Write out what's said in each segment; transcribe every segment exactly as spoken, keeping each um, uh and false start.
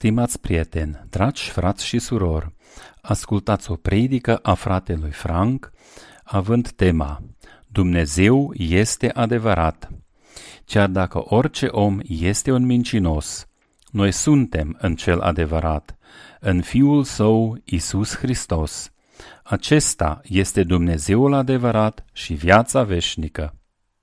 Stimați prieteni, dragi frați și surori, ascultați o predică a fratelui Frank, având tema Dumnezeu este adevărat. Chiar dacă orice om este un mincinos, noi suntem în cel adevărat, în Fiul Său, Iisus Hristos. Acesta este Dumnezeul adevărat și viața veșnică.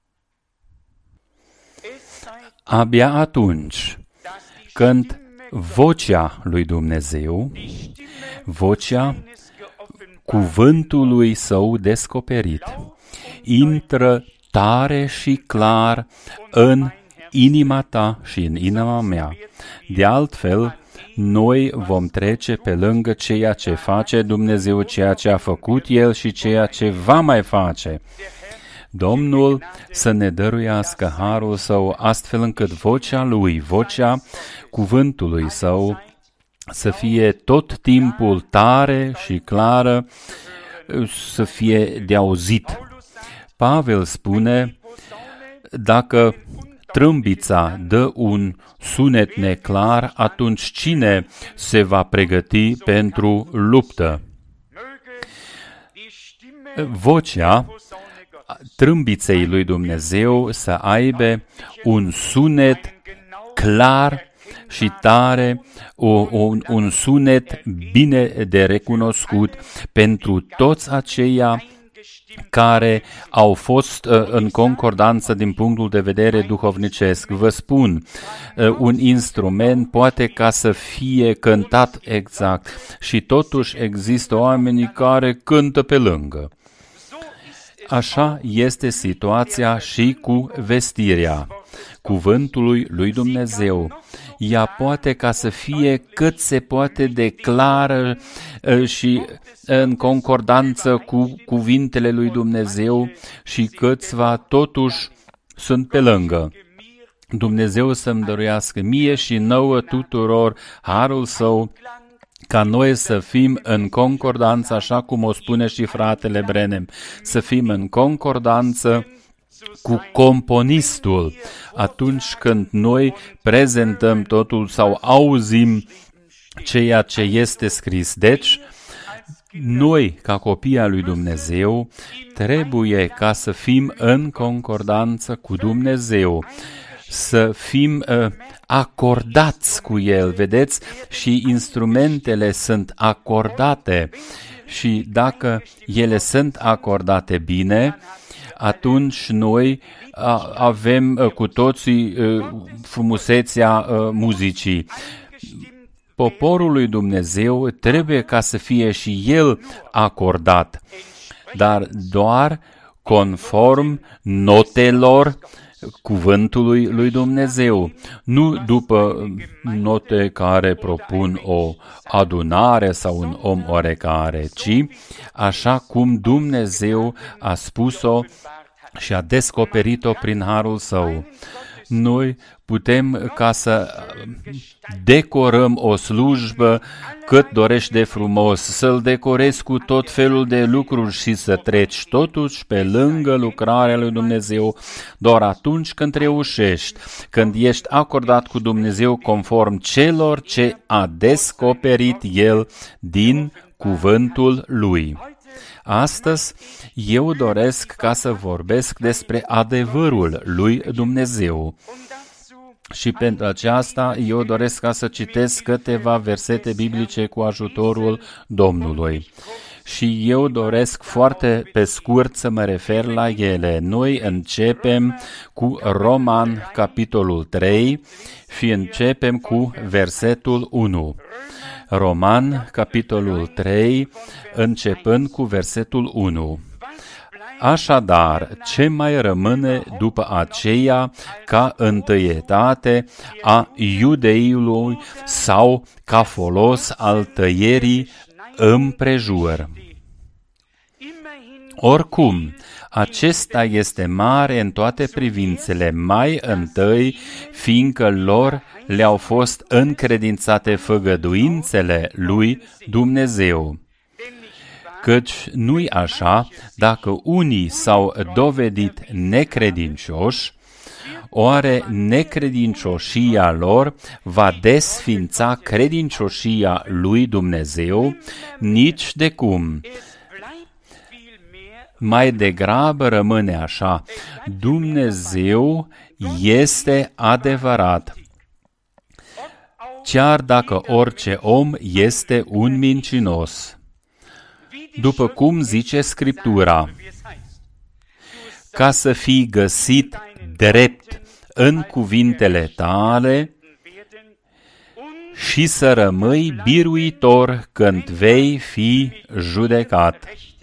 Abia atunci când vocea lui Dumnezeu, vocea cuvântului Său descoperit, intră tare și clar în inima ta și în inima mea. De altfel, noi vom trece pe lângă ceea ce face Dumnezeu, ceea ce a făcut El și ceea ce va mai face. Domnul să ne dăruiască harul Său, astfel încât vocea Lui, vocea cuvântului Său, să fie tot timpul tare și clară, să fie de auzit. Pavel spune, dacă trâmbița dă un sunet neclar, atunci cine se va pregăti pentru luptă? Vocea trâmbiței lui Dumnezeu să aibă un sunet clar și tare, o, un, un sunet bine de recunoscut pentru toți aceia care au fost uh, în concordanță din punctul de vedere duhovnicesc. Vă spun, uh, un instrument poate ca să fie cântat exact și totuși există oameni care cântă pe lângă. Așa este situația și cu vestirea cuvântului lui Dumnezeu. Ea poate ca să fie cât se poate de clară și în concordanță cu cuvintele lui Dumnezeu și câțiva totuși sunt pe lângă. Dumnezeu să-mi dăruiască mie și nouă tuturor harul Său, ca noi să fim în concordanță, așa cum o spune și fratele Brenem, să fim în concordanță cu componistul atunci când noi prezentăm totul sau auzim ceea ce este scris. Deci, noi, ca copii al lui Dumnezeu, trebuie ca să fim în concordanță cu Dumnezeu, să fim uh, acordați cu El, vedeți? Și instrumentele sunt acordate și dacă ele sunt acordate bine, atunci noi uh, avem uh, cu toții uh, frumusețea uh, muzicii. Poporul lui Dumnezeu trebuie ca să fie și el acordat, dar doar conform notelor cuvântului lui Dumnezeu, nu după note care propun o adunare sau un om oarecare, ci așa cum Dumnezeu a spus-o și a descoperit-o prin harul Său. Noi putem ca să decorăm o slujbă cât dorești de frumos, să-l decorezi cu tot felul de lucruri și să treci totuși pe lângă lucrarea lui Dumnezeu doar atunci când reușești, când ești acordat cu Dumnezeu conform celor ce a descoperit El din cuvântul Lui. Astăzi, eu doresc ca să vorbesc despre adevărul lui Dumnezeu. Și pentru aceasta, eu doresc ca să citesc câteva versete biblice cu ajutorul Domnului. Și eu doresc foarte pe scurt să mă refer la ele. Noi începem cu Roman, capitolul trei, și începem cu versetul unu. Roman, capitolul trei, începând cu versetul unu. Așadar, ce mai rămâne după aceea ca întâietate a iudeiului sau ca folos al tăierii împrejur? Oricum, acesta este mare în toate privințele, mai întâi, fiindcă lor le-au fost încredințate făgăduințele lui Dumnezeu. Căci nu-i așa, dacă unii s-au dovedit necredincioși, Oare necredincioșia lor va desfința credincioșia lui Dumnezeu? Nici de cum. Mai degrabă rămâne așa: Dumnezeu este adevărat, chiar dacă orice om este un mincinos. După cum zice Scriptura, ca să fii găsit drept în cuvintele tale și să rămâi biruitor când vei fi judecat.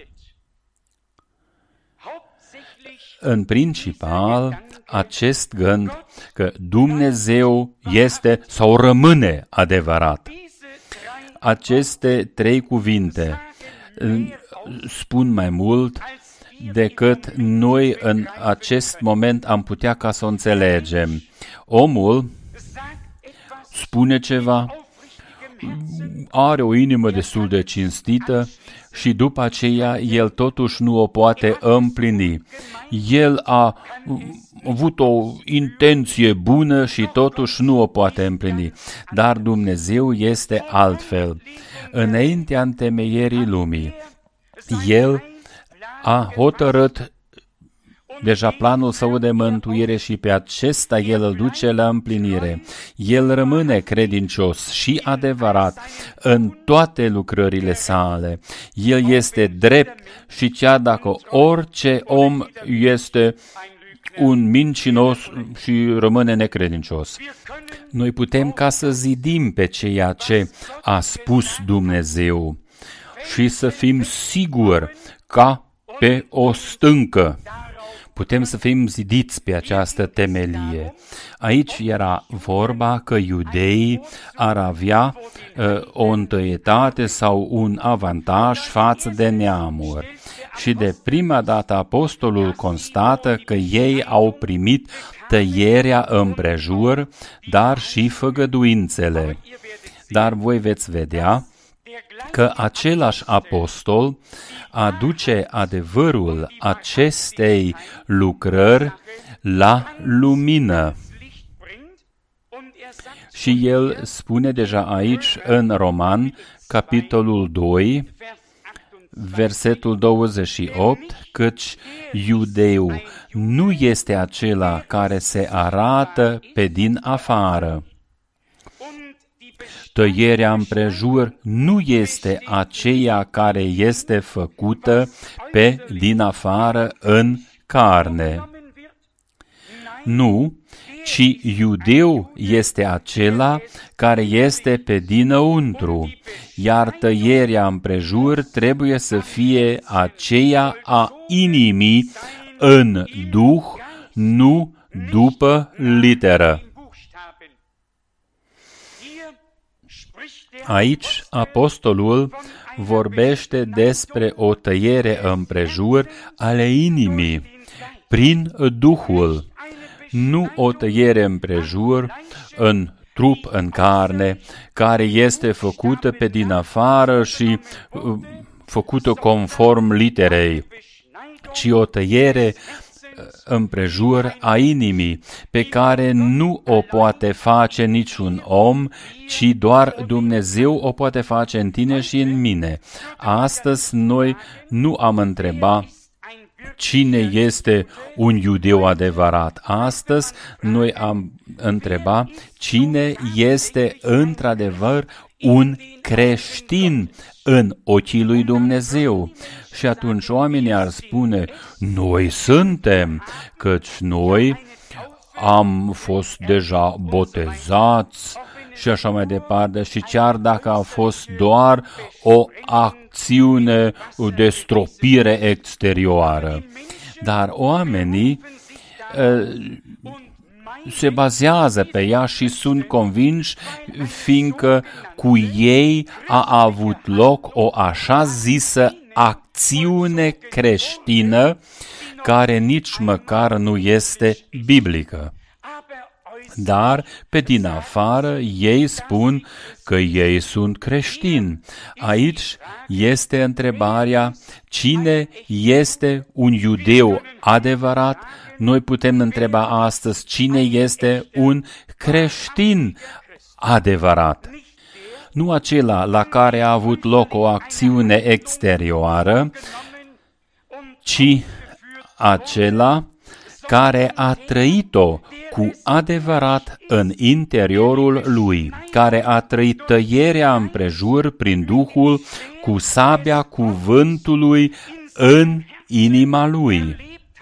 În principal, acest gând că Dumnezeu este sau rămâne adevărat. Aceste trei cuvinte spun mai mult decât noi în acest moment am putea ca să o înțelegem. Omul spune ceva, are o inimă destul de cinstită și după aceea el totuși nu o poate împlini. El a avut o intenție bună și totuși nu o poate împlini. Dar Dumnezeu este altfel. Înaintea întemeierii lumii, El a hotărât deja planul său de mântuire și pe acesta El îl duce la împlinire. El rămâne credincios și adevărat în toate lucrările sale. El este drept și chiar dacă orice om este un mincinos și rămâne necredincios. Noi putem ca să zidim pe ceea ce a spus Dumnezeu și să fim siguri ca pe o stâncă. Putem să fim zidiți pe această temelie. Aici era vorba că iudeii ar avea uh, o întâietate sau un avantaj față de neamuri. Și de prima dată apostolul constată că ei au primit tăierea împrejur, dar și făgăduințele. Dar voi veți vedea că același apostol aduce adevărul acestei lucrări la lumină. Și el spune deja aici în Roman, capitolul doi, versetul douăzeci și opt, căci iudeul nu este acela care se arată pe din afară. Tăierea împrejur nu este aceea care este făcută pe din afară în carne. Nu, ci iudeu este acela care este pe dinăuntru, iar tăierea împrejur trebuie să fie aceea a inimii în duh, nu după literă. Aici, apostolul vorbește despre o tăiere împrejur ale inimii, prin Duhul, nu o tăiere împrejur în trup, în carne, care este făcută pe din afară și uh, făcută conform literei, ci o tăiere împrejur a inimii, pe care nu o poate face niciun om, ci doar Dumnezeu o poate face în tine și în mine. Astăzi noi nu am întrebat cine este un iudeu adevărat. Astăzi noi am întrebat cine este într-adevăr un creștin în ochii lui Dumnezeu. Și atunci oamenii ar spune, noi suntem, căci noi am fost deja botezați și așa mai departe. Și chiar dacă a fost doar o acțiune de stropire exterioară. Dar oamenii se bazează pe ea și sunt convinși, fiindcă cu ei a avut loc o așa zisă acțiune creștină care nici măcar nu este biblică. Dar, pe din afară, ei spun că ei sunt creștini. Aici este întrebarea, cine este un iudeu adevărat Noi putem întreba astăzi cine este un creștin adevărat. Nu acela la care a avut loc o acțiune exterioară, ci acela care a trăit-o cu adevărat în interiorul lui, care a trăit tăierea împrejur prin Duhul cu sabia cuvântului în inima lui.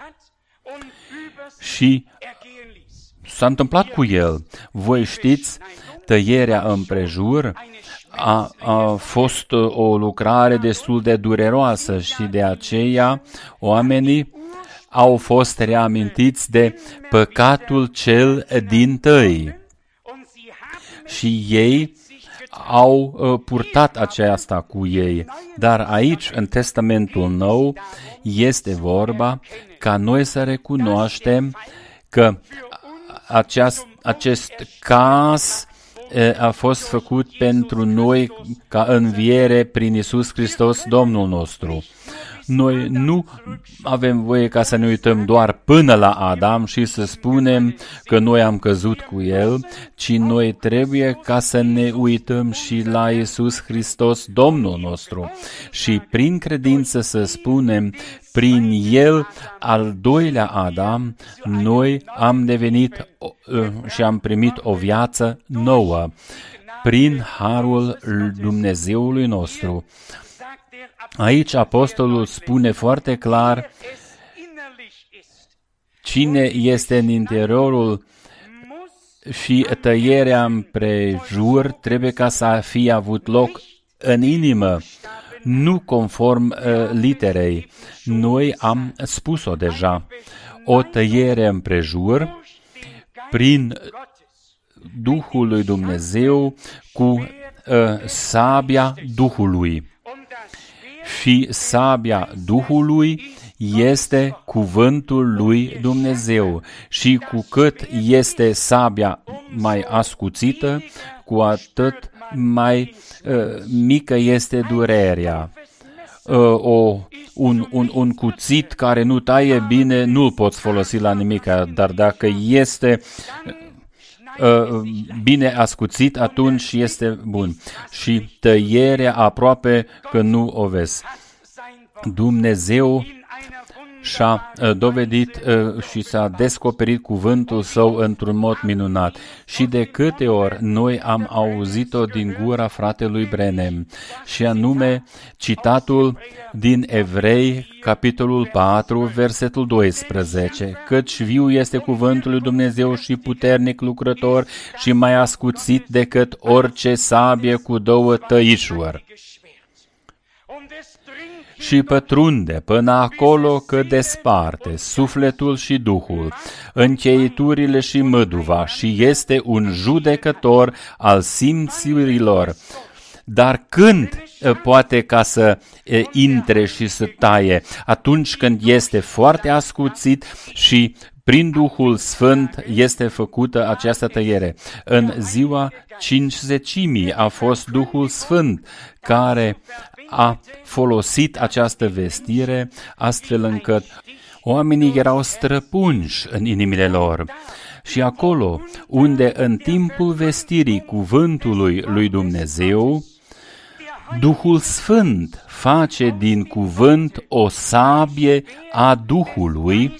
Și s-a întâmplat cu el. Voi știți, tăierea împrejur a, a fost o lucrare destul de dureroasă și de aceea oamenii au fost reamintiți de păcatul cel dintâi. Și ei au uh, purtat aceasta cu ei. Dar aici, în Testamentul Nou, este vorba ca noi să recunoaștem că aceast, acest caz uh, a fost făcut pentru noi ca înviere prin Iisus Hristos, Domnul nostru. Noi nu avem voie ca să ne uităm doar până la Adam și să spunem că noi am căzut cu el, ci noi trebuie ca să ne uităm și la Iisus Hristos, Domnul nostru, și prin credință să spunem, prin el, al doilea Adam, noi am devenit și am primit o viață nouă, prin harul Dumnezeului nostru. Aici apostolul spune foarte clar cine este în interiorul și tăierea împrejur trebuie ca să fie avut loc în inimă, nu conform uh, literei. Noi am spus-o deja. O tăiere împrejur prin Duhul lui Dumnezeu cu uh, sabia Duhului. Și sabia Duhului este cuvântul lui Dumnezeu. Și cu cât este sabia mai ascuțită, cu atât mai uh, mică este durerea. Uh, o, un, un, un cuțit care nu taie bine, nu-l poți folosi la nimic, dar dacă este uh, bine ascuțit, atunci este bun. Și tăierea aproape că nu o vezi. Dumnezeu și-a dovedit și s-a descoperit cuvântul său într-un mod minunat. Și de câte ori noi am auzit-o din gura fratelui Branham, și anume citatul din Evrei, capitolul patru, versetul doisprezece, căci viu este cuvântul lui Dumnezeu și puternic lucrător și mai ascuțit decât orice sabie cu două tăișuri. Și pătrunde până acolo că desparte sufletul și duhul, încheieturile și măduva, și este un judecător al simțurilor. Dar când poate ca să intre și să taie? Atunci când este foarte ascuțit și prin Duhul Sfânt este făcută această tăiere. În ziua cincizecimii a fost Duhul Sfânt care a folosit această vestire astfel încât oamenii erau străpunși în inimile lor. Și acolo unde în timpul vestirii cuvântului lui Dumnezeu, Duhul Sfânt face din cuvânt o sabie a Duhului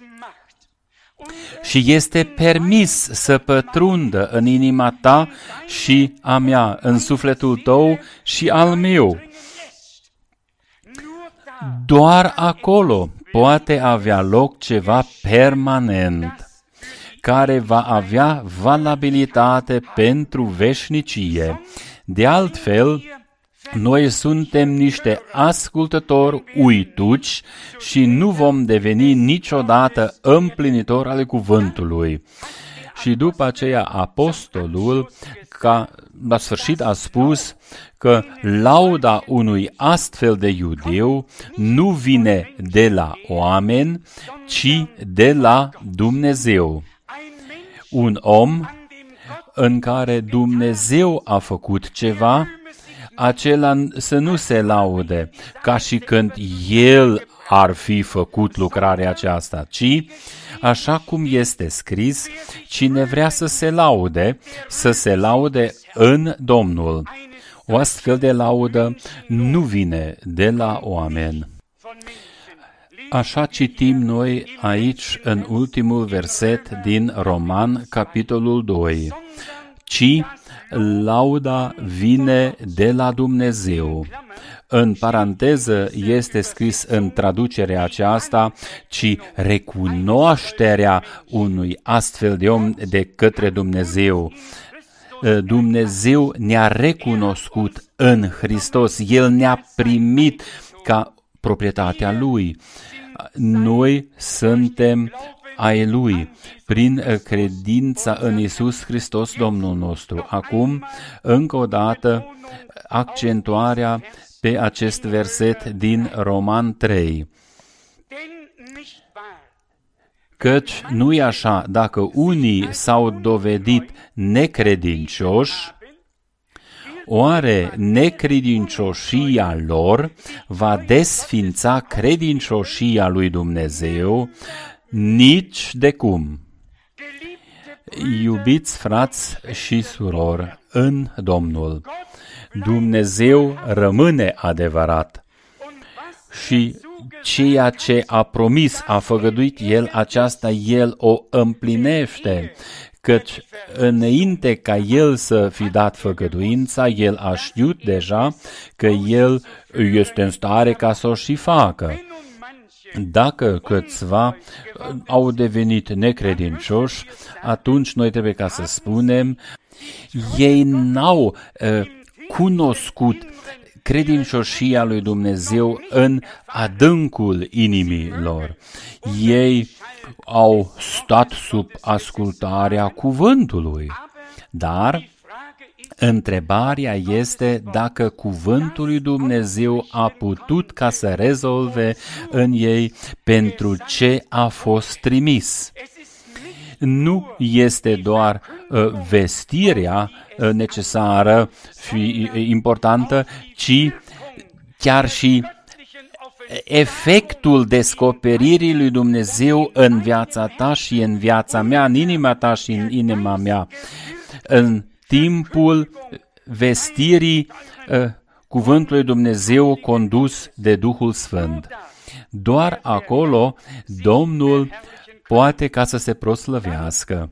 și este permis să pătrundă în inima ta și a mea, în sufletul tău și al meu. Doar acolo poate avea loc ceva permanent, care va avea valabilitate pentru veșnicie. De altfel, noi suntem niște ascultători uituci și nu vom deveni niciodată împlinitori ale cuvântului. Și după aceea apostolul, ca la sfârșit a spus că lauda unui astfel de iudeu nu vine de la oameni, ci de la Dumnezeu. Un om în care Dumnezeu a făcut ceva, acela să nu se laude, ca și când el ar fi făcut lucrarea aceasta, ci, așa cum este scris, cine vrea să se laude, să se laude în Domnul. O astfel de laudă nu vine de la oameni. Așa citim noi aici în ultimul verset din Roman, capitolul doi. Ci lauda vine de la Dumnezeu. În paranteză este scris în traducerea aceasta, ci recunoașterea unui astfel de om de către Dumnezeu. Dumnezeu ne-a recunoscut în Hristos, El ne-a primit ca proprietatea Lui. Noi suntem ai Lui, prin credința în Iisus Hristos, Domnul nostru. Acum, încă o dată, accentuarea pe acest verset din Roman trei. Căci nu-i așa, dacă unii s-au dovedit necredincioși, oare necredincioșia lor va desfința credincioșia lui Dumnezeu? Nici de cum. Iubiți frați și surori în Domnul, Dumnezeu rămâne adevărat și ceea ce a promis, a făgăduit El, aceasta El o împlinește, căci înainte ca El să fi dat făgăduința, El a știut deja că El este în stare ca să o și facă. Dacă câțiva au devenit necredincioși, atunci noi trebuie ca să spunem, ei n-au uh, cunoscut credincioșia lui Dumnezeu în adâncul inimii lor. Ei au stat sub ascultarea cuvântului, dar întrebarea este dacă cuvântul lui Dumnezeu a putut ca să rezolve în ei pentru ce a fost trimis. Nu este doar uh, vestirea uh, necesară și importantă, ci chiar și efectul descoperirii lui Dumnezeu în viața ta și în viața mea, în inima ta și în inima mea. În timpul vestirii uh, cuvântului Dumnezeu condus de Duhul Sfânt. Doar acolo Domnul poate ca să se proslăvească.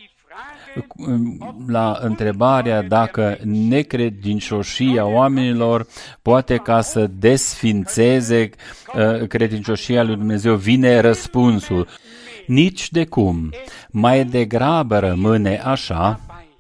La întrebarea dacă necredincioșia oamenilor poate ca să desfințeze uh, credincioșia lui Dumnezeu, vine răspunsul. Nici de cum. Mai degrabă rămâne așa.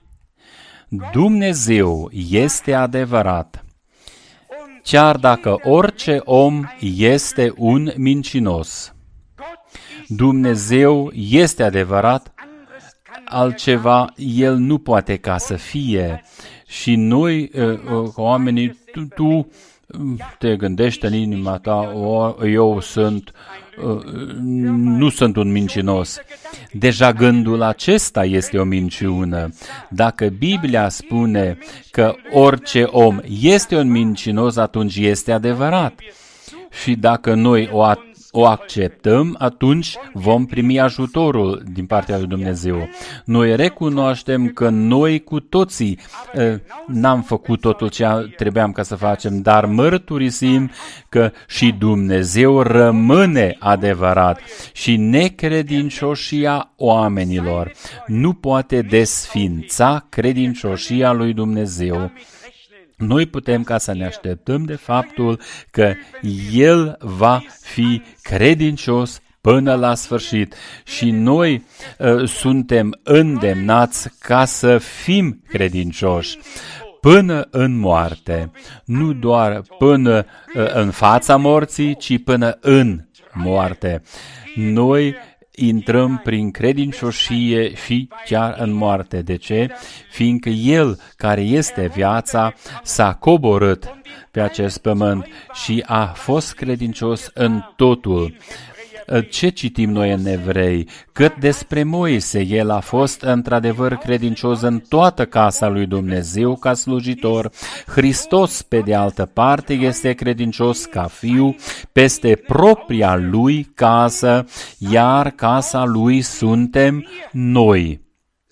Dumnezeu este adevărat, chiar dacă orice om este un mincinos. Dumnezeu este adevărat, altceva El nu poate ca să fie. Și noi, oamenii, tu, tu te gândești în inima ta, o, eu sunt, nu sunt un mincinos. Deja gândul acesta este o minciună. Dacă Biblia spune că orice om este un mincinos, atunci este adevărat. Și dacă noi o o acceptăm, atunci vom primi ajutorul din partea lui Dumnezeu. Noi recunoaștem că noi cu toții uh, n-am făcut totul ce trebuiam ca să facem, dar mărturisim că și Dumnezeu rămâne adevărat și necredincioșia oamenilor nu poate desfința credincioșia lui Dumnezeu. Noi putem ca să ne așteptăm de faptul că El va fi credincios până la sfârșit și noi uh, suntem îndemnați ca să fim credincioși până în moarte, nu doar până uh, în fața morții, ci până în moarte. Noi intrăm prin credincioșie și chiar în moarte. De ce? Fiindcă El, care este viața, s-a coborât pe acest pământ și a fost credincios în totul. ce citim noi în Evrei? Cât despre Moise, el a fost într-adevăr credincios în toată casa lui Dumnezeu ca slujitor. Hristos, pe de altă parte, este credincios ca fiu peste propria lui casă, iar casa lui suntem noi.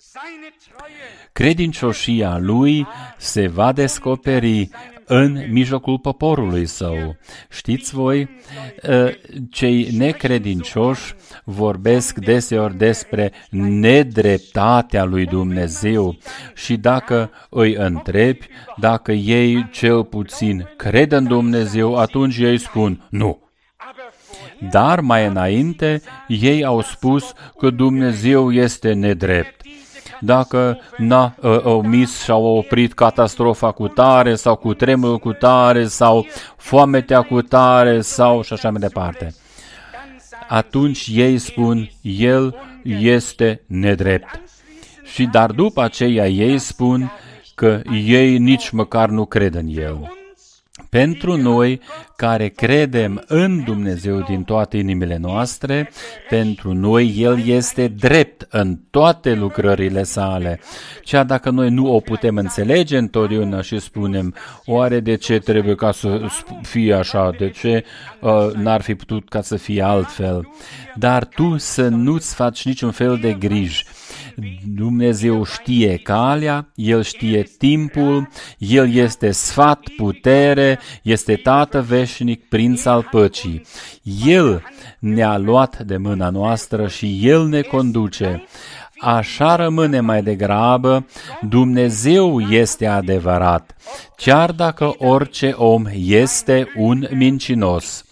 Credincioșia lui se va descoperi în mijlocul poporului său. Știți voi, cei necredincioși vorbesc deseori despre nedreptatea lui Dumnezeu și dacă îi întrebi, dacă ei cel puțin cred în Dumnezeu, atunci ei spun nu. Dar mai înainte, ei au spus că Dumnezeu este nedrept. Dacă n-a omis și-au oprit catastrofa cu tare sau cu tremurul cu tare sau foametea cu tare sau și așa mai departe. Atunci ei spun, el este nedrept. Și dar după aceea ei spun că ei nici măcar nu cred în el. Pentru noi care credem în Dumnezeu din toate inimile noastre, pentru noi El este drept în toate lucrările sale. Chiar dacă noi nu o putem înțelege întotdeauna și spunem, oare de ce trebuie ca să fie așa, de ce uh, n-ar fi putut ca să fie altfel? Dar tu să nu-ți faci niciun fel de griji. Dumnezeu știe calea, El știe timpul, El este sfat, putere, este Tată veșnic, Prinț al păcii. El ne-a luat de mâna noastră și El ne conduce. Așa rămâne mai degrabă, Dumnezeu este adevărat, chiar dacă orice om este un mincinos.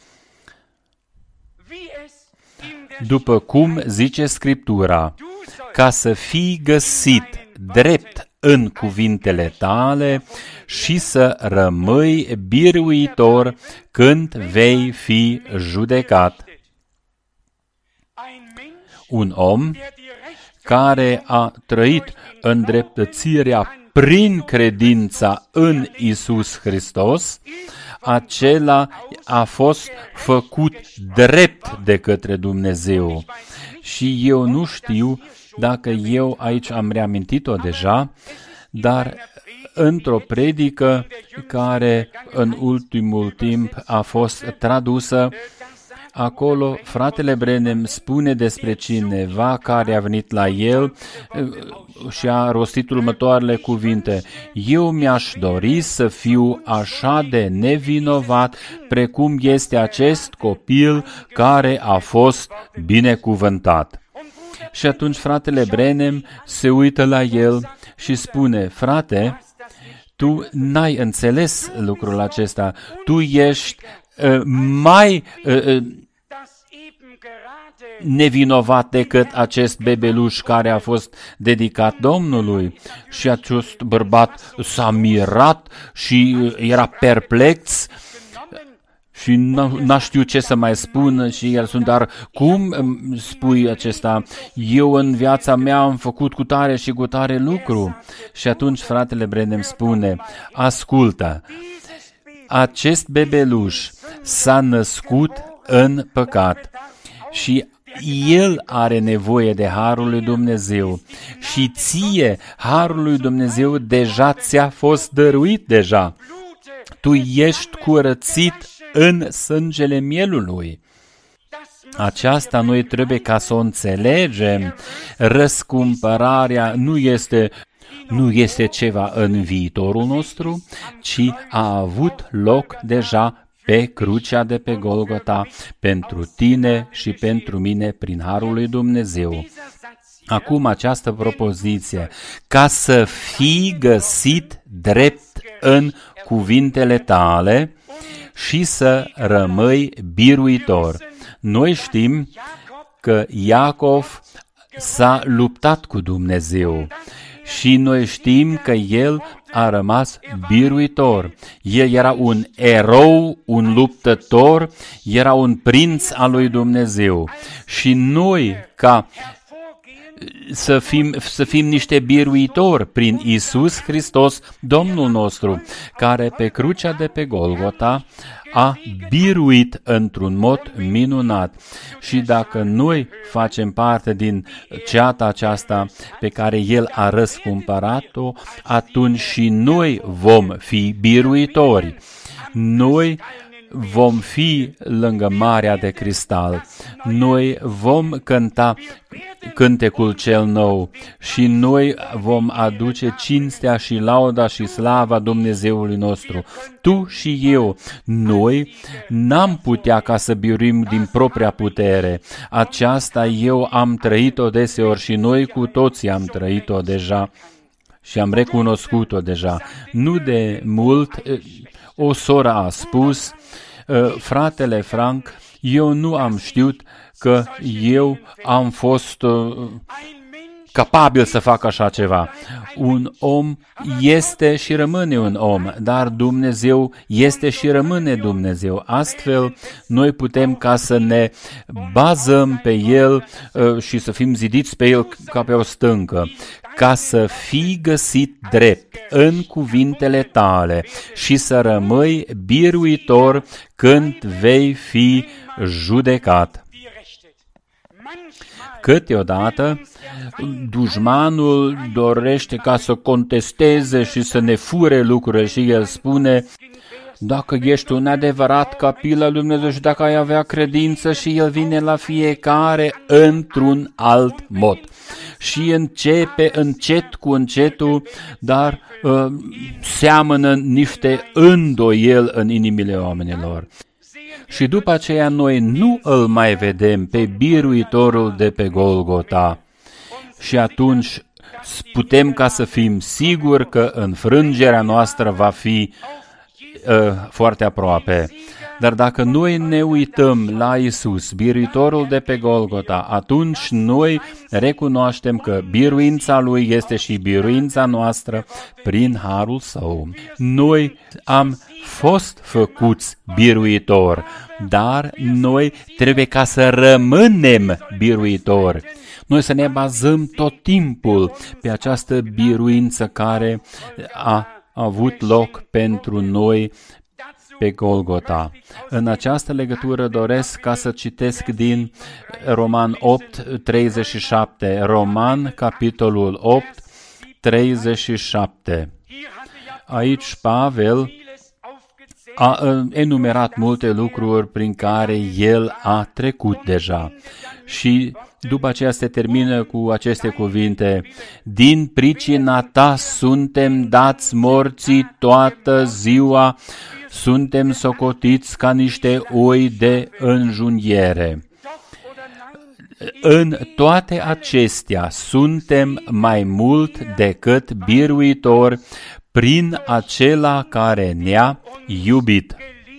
După cum zice Scriptura, ca să fii găsit drept în cuvintele tale și să rămâi biruitor când vei fi judecat. Un om care a trăit îndreptățirea prin credința în Iisus Hristos, acela a fost făcut drept de către Dumnezeu. Și eu nu știu dacă eu aici am reamintit-o deja, dar într-o predică care în ultimul timp a fost tradusă, acolo fratele Branham spune despre cineva care a venit la el și a rostit următoarele cuvinte. Eu mi-aș dori să fiu așa de nevinovat precum este acest copil care a fost binecuvântat. Și atunci fratele Branham se uită la el și spune, frate, tu n-ai înțeles lucrul acesta, tu ești uh, mai uh, nevinovat decât acest bebeluș care a fost dedicat Domnului. Și acest bărbat s-a mirat și era perplex și n-a știut ce să mai spună și el sunt, dar cum spui acesta? Eu în viața mea am făcut cu tare și cu tare lucru. Și atunci fratele Branham spune, ascultă, acest bebeluș s-a născut în păcat și el are nevoie de harul lui Dumnezeu și ție harul lui Dumnezeu deja ți-a fost dăruit deja. Tu ești curățit în sângele mielului. Aceasta noi trebuie ca să o înțelegem. Răscumpărarea nu este, nu este ceva în viitorul nostru, ci a avut loc deja pe crucea de pe Golgota, pentru tine și pentru mine prin harul lui Dumnezeu. Acum această propoziție, ca să fii găsit drept în cuvintele tale și să rămâi biruitor. Noi știm că Iacov s-a luptat cu Dumnezeu și noi știm că el a rămas biruitor. El era un erou, un luptător, era un prinț al lui Dumnezeu. Și noi, ca să fim, să fim niște biruitori prin Iisus Hristos, Domnul nostru, care pe crucea de pe Golgota a biruit într-un mod minunat. Și dacă noi facem parte din ceata aceasta pe care El a răscumpărat-o, atunci și noi vom fi biruitori. Noi vom fi lângă Marea de Cristal. Noi vom cânta cântecul cel nou și noi vom aduce cinstea și lauda și slava Dumnezeului nostru. Tu și eu, noi n-am putea ca să biruim din propria putere. Aceasta eu am trăit-o deseori și noi cu toții am trăit-o deja și am recunoscut-o deja. Nu de mult o soră a spus: fratele Frank, eu nu am știut că eu am fost uh, capabil să fac așa ceva. Un om este și rămâne un om, dar Dumnezeu este și rămâne Dumnezeu. Astfel, noi putem ca să ne bazăm pe El uh, și să fim zidiți pe El ca pe o stâncă, ca să fii găsit drept în cuvintele tale și să rămâi biruitor când vei fi judecat. Câteodată, dușmanul dorește ca să contesteze și să ne fure lucrurile și el spune: dacă ești un adevărat copil al lui Dumnezeu și dacă ai avea credință, și el vine la fiecare într-un alt mod. Și începe încet cu încetul, dar uh, seamănă niște îndoieli în inimile oamenilor. Și după aceea noi nu îl mai vedem pe biruitorul de pe Golgota. Și atunci putem ca să fim siguri că înfrângerea noastră va fi uh, foarte aproape. Dar dacă noi ne uităm la Iisus, biruitorul de pe Golgota, atunci noi recunoaștem că biruința Lui este și biruința noastră prin harul Său. Noi am fost făcuți biruitori, dar noi trebuie ca să rămânem biruitori. Noi să ne bazăm tot timpul pe această biruință care a avut loc pentru noi pe Golgota. În această legătură doresc ca să citesc din Roman opt, treizeci și șapte. Roman, capitolul opt, treizeci și șapte. Aici Pavel a enumerat multe lucruri prin care el a trecut deja. Și după aceea se termină cu aceste cuvinte: din pricina ta suntem dați morții toată ziua, suntem socotiți ca niște oi de înjunghiere. În toate acestea suntem mai mult decât biruitori prin acela care ne-a iubit.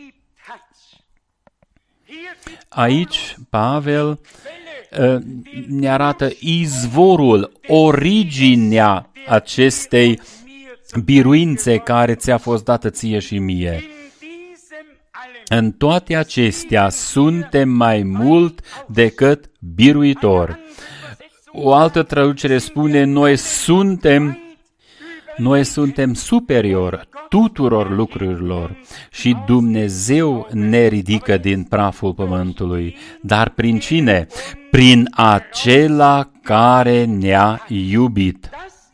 Aici Pavel ne arată izvorul, originea acestei biruințe care ți-a fost dată ție și mie. În toate acestea suntem mai mult decât biruitori. O altă traducere spune: noi suntem Noi suntem superior tuturor lucrurilor și Dumnezeu ne ridică din praful pământului. Dar prin cine? Prin acela care ne-a iubit.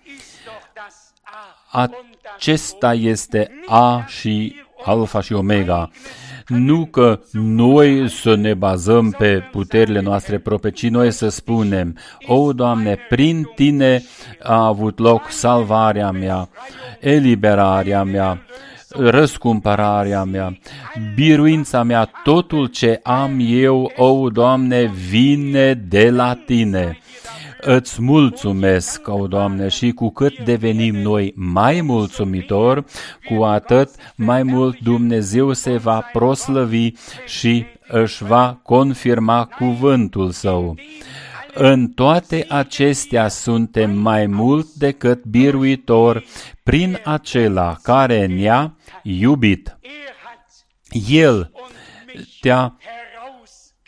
Acesta este A și Alfa și Omega. Nu că noi să ne bazăm pe puterile noastre proprii, ci noi să spunem: o, Doamne, prin Tine a avut loc salvarea mea, eliberarea mea, răscumpărarea mea, biruința mea, totul ce am eu, o, Doamne, vine de la Tine. Îți mulțumesc, o Doamne, și cu cât devenim noi mai mulțumitori, cu atât mai mult Dumnezeu se va proslăvi și își va confirma cuvântul Său. În toate acestea suntem mai mult decât biruitori prin acela care ne-a iubit. El te-a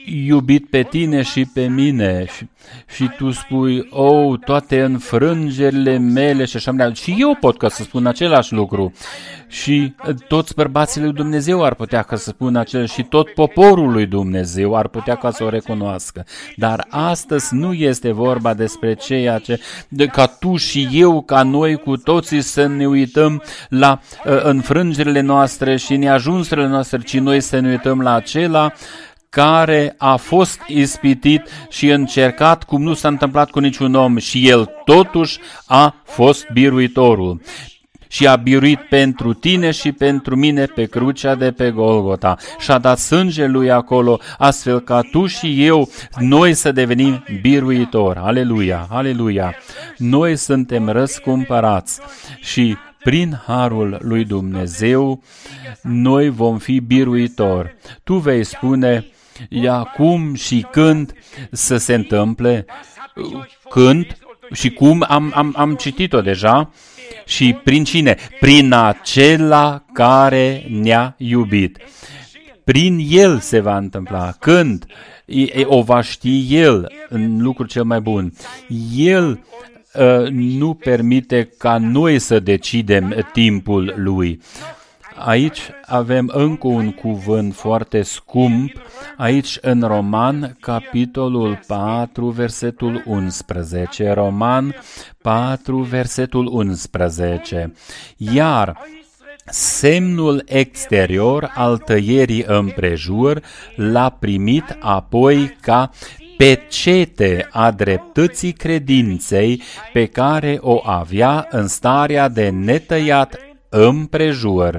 iubit pe tine și pe mine și, și tu spui, oh, toate înfrângerile mele și așa mai departe. Și eu pot ca să spun același lucru. Și toți bărbații lui Dumnezeu ar putea ca să spună același și tot poporul lui Dumnezeu ar putea ca să o recunoască. Dar astăzi nu este vorba despre ceea ce, de, ca tu și eu, ca noi cu toții să ne uităm la uh, înfrângerile noastre și neajunsurile noastre, ci noi să ne uităm la acela care a fost ispitit și încercat cum nu s-a întâmplat cu niciun om și el totuși a fost biruitorul. Și a biruit pentru tine și pentru mine pe crucea de pe Golgota. Și-a dat sângele lui acolo, astfel ca tu și eu, noi să devenim biruitori. Aleluia, aleluia! Noi suntem răscumpărați și prin harul lui Dumnezeu, noi vom fi biruitori. Tu vei spune, ia cum și când să se întâmple, când și cum am, am, am citit-o deja, și prin cine? Prin acela care ne-a iubit. Prin el se va întâmpla. Când? O va ști el în lucrul cel mai bun. El uh, nu permite ca noi să decidem timpul lui. Aici avem încă un cuvânt foarte scump, aici în Roman, capitolul patru, versetul unsprezece. Roman patru, versetul unsprezece. Iar semnul exterior al tăierii împrejur l-a primit apoi ca pecete a dreptății credinței pe care o avea în starea de netăiat împrejur.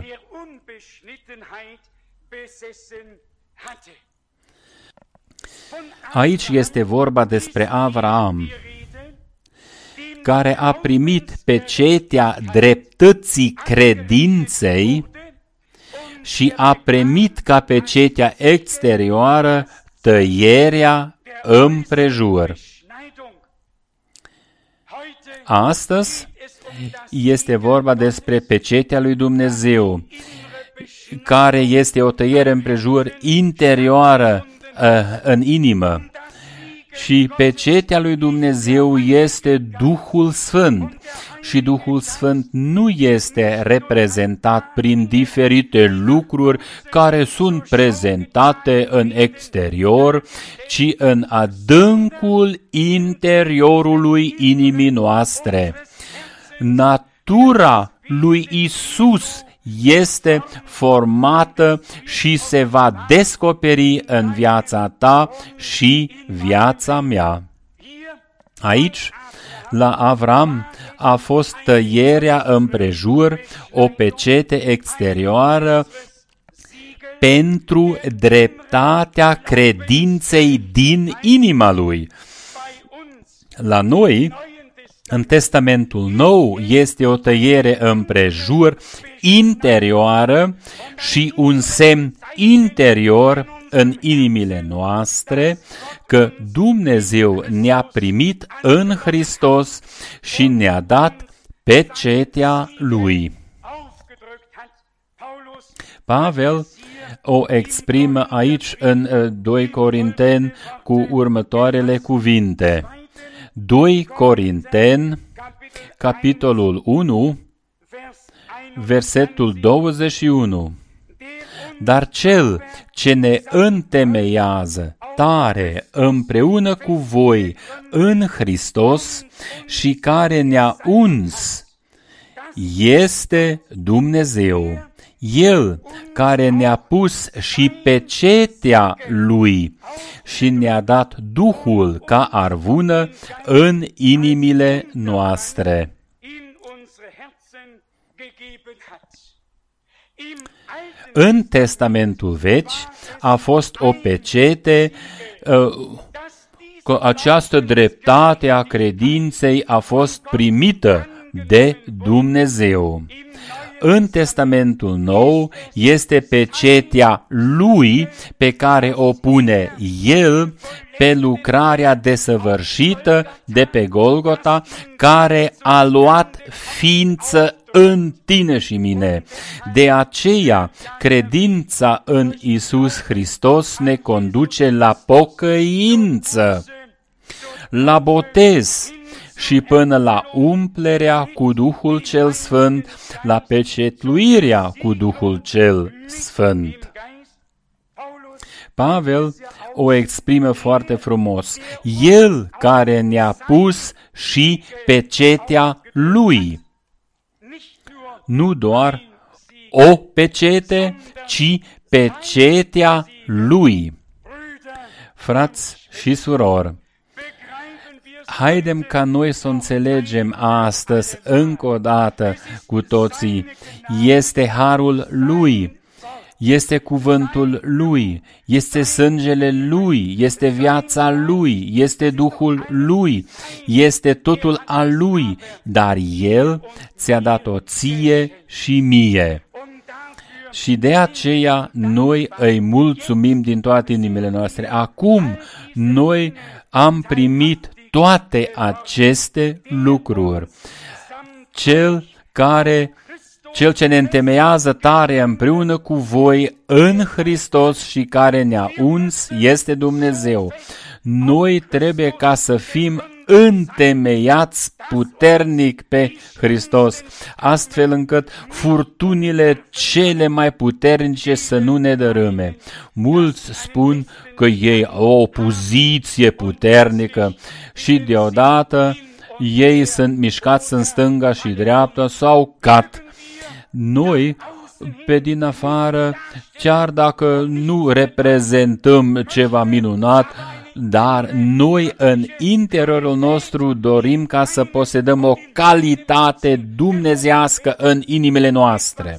Aici este vorba despre Avraam, care a primit pecetea dreptății credinței și a primit ca pecetea exterioară tăierea împrejur. Astăzi este vorba despre pecetea lui Dumnezeu, care este o tăiere împrejur interioară uh, în inimă. Și pecetea lui Dumnezeu este Duhul Sfânt. Și Duhul Sfânt nu este reprezentat prin diferite lucruri care sunt prezentate în exterior, ci în adâncul interiorului inimii noastre. Natura lui Isus este formată și se va descoperi în viața ta și viața mea. Aici, la Avram, a fost tăierea împrejur, o pecete exterioară pentru dreptatea credinței din inima lui. La noi, în Testamentul Nou, este o tăiere împrejur interioară și un semn interior în inimile noastre că Dumnezeu ne-a primit în Hristos și ne-a dat pecetea Lui. Pavel o exprimă aici în doi Corinteni cu următoarele cuvinte. doi Corinteni, capitolul unu, versetul douăzeci și unu. Dar cel ce ne întemeiază tare împreună cu voi în Hristos și care ne-a uns este Dumnezeu. El care ne-a pus și pecetea Lui și ne-a dat Duhul ca arvună în inimile noastre. În Testamentul Vechi a fost o pecete, că această dreptate a credinței a fost primită de Dumnezeu. În Testamentul Nou este pecetea Lui pe care o pune El pe lucrarea desăvârșită de pe Golgota, care a luat ființă în tine și mine. De aceea, credința în Iisus Hristos ne conduce la pocăință, la botez și până la umplerea cu Duhul cel Sfânt, la pecetluirea cu Duhul cel Sfânt. Pavel o exprimă foarte frumos. El care ne-a pus și pecetea lui. Nu doar o pecete, ci pecetea lui. Frați și surori, haidem ca noi să înțelegem astăzi, încă o dată, cu toții, este harul lui. Este cuvântul lui, este sângele lui, este viața lui, este Duhul lui, este totul al lui, dar el ți-a dat-o ție și mie. Și de aceea noi îi mulțumim din toate inimile noastre. Acum noi am primit toate aceste lucruri. Cel care Cel ce ne întemeiază tare împreună cu voi în Hristos și care ne-a uns este Dumnezeu. Noi trebuie ca să fim întemeiați puternic pe Hristos, astfel încât furtunile cele mai puternice să nu ne dărâme. Mulți spun că ei au o poziție puternică și deodată ei sunt mișcați în stânga și dreapta sau cad. Noi, pe din afară, chiar dacă nu reprezentăm ceva minunat, dar noi în interiorul nostru dorim ca să posedăm o calitate dumnezească în inimile noastre.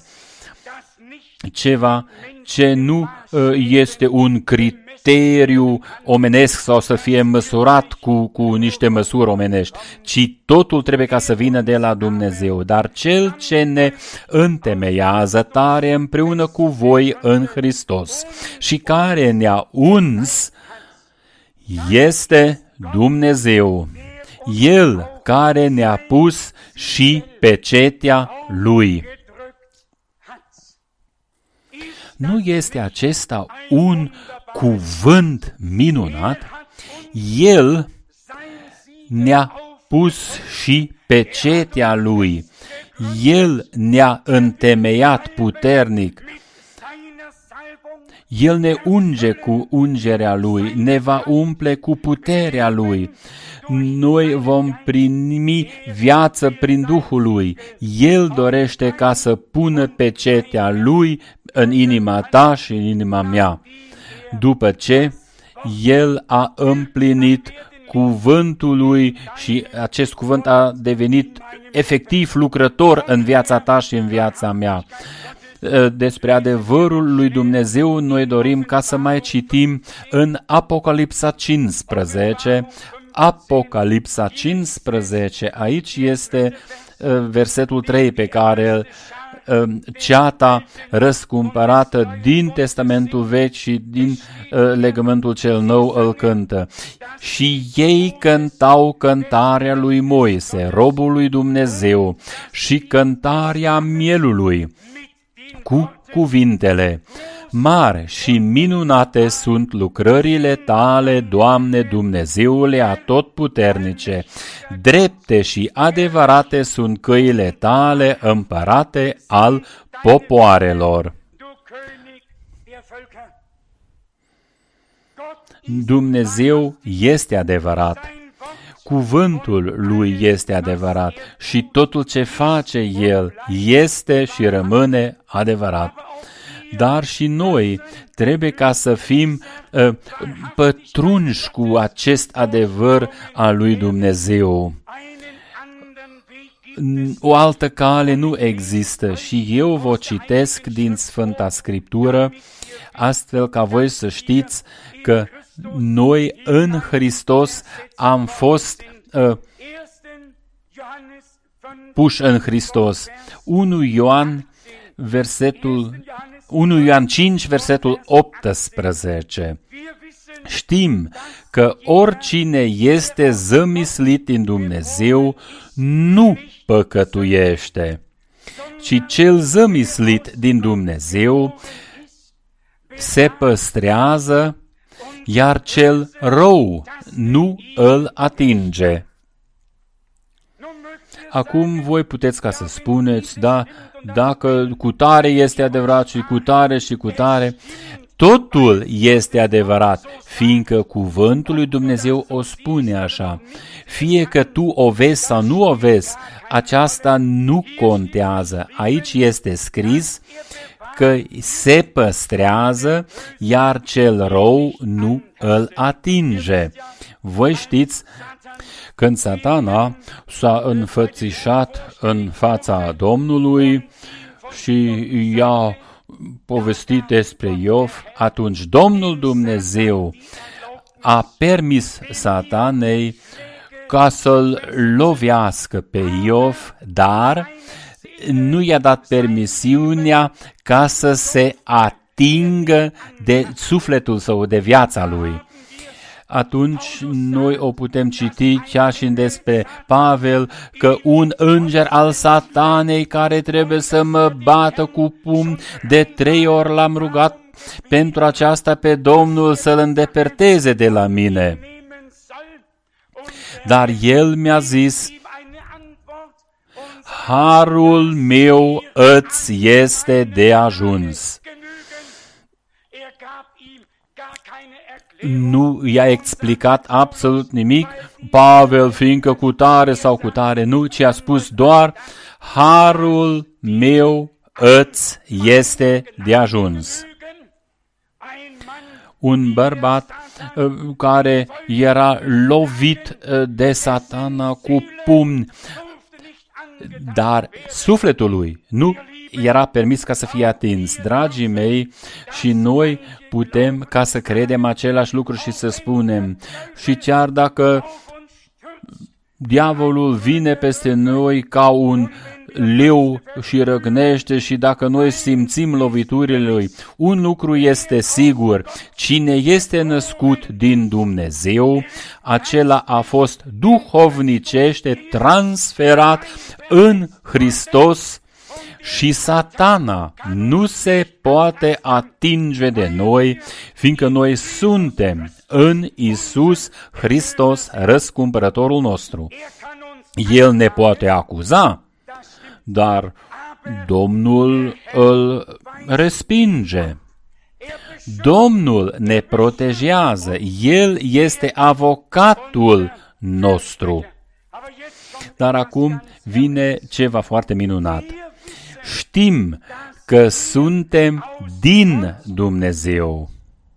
Ceva ce nu este un criteriu omenesc sau să fie măsurat cu, cu niște măsuri omenești, ci totul trebuie ca să vină de la Dumnezeu. Dar Cel ce ne întemeiază tare împreună cu voi în Hristos și care ne-a uns este Dumnezeu. El care ne-a pus și pecetea Lui. Nu este acesta un cuvânt minunat? El ne-a pus și pecetea Lui. El ne-a întemeiat puternic. El ne unge cu ungerea Lui, ne va umple cu puterea Lui. Noi vom primi viață prin Duhul Lui. El dorește ca să pună pecetea Lui în inima ta și în inima mea. După ce El a împlinit cuvântul Lui și acest cuvânt a devenit efectiv lucrător în viața ta și în viața mea. Despre adevărul lui Dumnezeu noi dorim ca să mai citim în Apocalipsa cincisprezece. Apocalipsa cincisprezece, aici este versetul trei pe care ceata răscumpărată din Testamentul Vechi și din legământul cel nou îl cântă. Și ei cântau cântarea lui Moise, robul lui Dumnezeu, și cântarea mielului, cu cuvintele: mari și minunate sunt lucrările tale, Doamne Dumnezeule atotputernice, drepte și adevărate sunt căile tale, împărate al popoarelor. Dumnezeu este adevărat. Cuvântul Lui este adevărat și totul ce face El este și rămâne adevărat. Dar și noi trebuie ca să fim uh, pătrunși cu acest adevăr al lui Dumnezeu. O altă cale nu există și eu vă citesc din Sfânta Scriptură, astfel ca voi să știți că noi în Hristos am fost uh, puși în Hristos. unu Ioan, versetul, unu Ioan cinci, versetul optsprezece. Știm că oricine este zămislit în Dumnezeu nu păcătuiește. și cel zămislit din Dumnezeu se păstrează, iar cel rău nu îl atinge. Acum voi puteți ca să spuneți, da, dacă cutare este adevărat și cutare și cutare, totul este adevărat, fiindcă cuvântul lui Dumnezeu o spune așa. Fie că tu o vezi sau nu o vezi, aceasta nu contează. Aici este scris că se păstrează, iar cel rău nu îl atinge. Voi știți, când Satana s-a înfățișat în fața Domnului și i-a povestit despre Iov, atunci Domnul Dumnezeu a permis Satanei ca să-l lovească pe Iov, dar nu i-a dat permisiunea ca să se atingă de sufletul său, de viața lui. Atunci noi o putem citi chiar și despre Pavel, că un înger al Satanei care trebuie să mă bată cu pumn, de trei ori l-am rugat pentru aceasta pe Domnul să-l îndepărteze de la mine. Dar el mi-a zis, harul meu îți este de ajuns. Nu i-a explicat absolut nimic, Pavel fiindcă cu tare sau cu tare, nu, ci a spus doar, harul meu îți este de ajuns. Un bărbat uh, care era lovit uh, de Satana cu pumni, dar sufletul lui nu era permis ca să fie atins. Dragii mei, și noi putem ca să credem același lucru și să spunem, și chiar dacă diavolul vine peste noi ca un leu și răgnește și dacă noi simțim loviturile lui, un lucru este sigur, cine este născut din Dumnezeu, acela a fost duhovnicește transferat în Hristos și Satana nu se poate atinge de noi, fiindcă noi suntem în Iisus Hristos, răscumpărătorul nostru. El ne poate acuza, dar Domnul îl respinge. Domnul ne protejează, El este avocatul nostru. Dar acum vine ceva foarte minunat. Știm că suntem din Dumnezeu.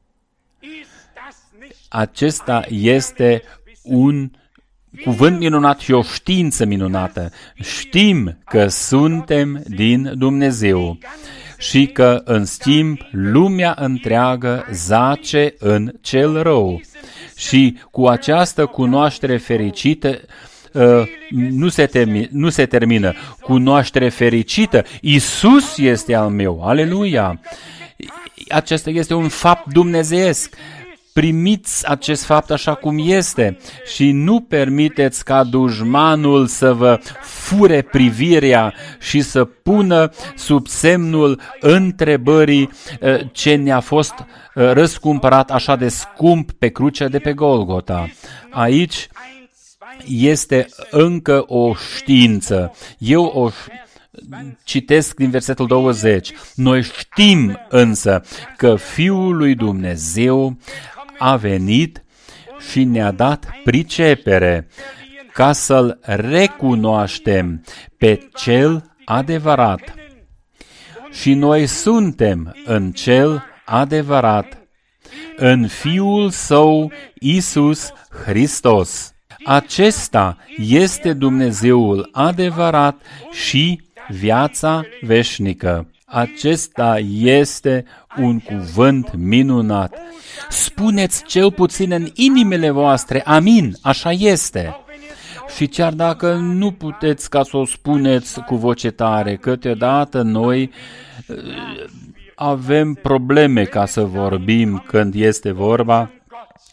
Acesta este un cuvânt minunat și o știință minunată. Știm că suntem din Dumnezeu și că, în schimb, lumea întreagă zace în cel rău. Și cu această cunoaștere fericită, Uh, nu, se termi, nu se termină. Cunoaștere fericită, Iisus este al meu. Aleluia! Acesta este un fapt dumnezeiesc. Primiți acest fapt așa cum este și nu permiteți ca dușmanul să vă fure privirea și să pună sub semnul întrebării ce ne-a fost răscumpărat așa de scump pe crucea de pe Golgota. Aici este încă o știință. Eu o citesc din versetul douăzeci. Noi știm însă că Fiul lui Dumnezeu a venit și ne-a dat pricepere ca să-L recunoaștem pe Cel adevărat. Și noi suntem în Cel adevărat, în Fiul Său Iisus Hristos. Acesta este Dumnezeul adevărat și viața veșnică. Acesta este un cuvânt minunat. Spuneți cel puțin în inimile voastre, amin, așa este. Și chiar dacă nu puteți ca să o spuneți cu voce tare, câteodată noi avem probleme ca să vorbim când este vorba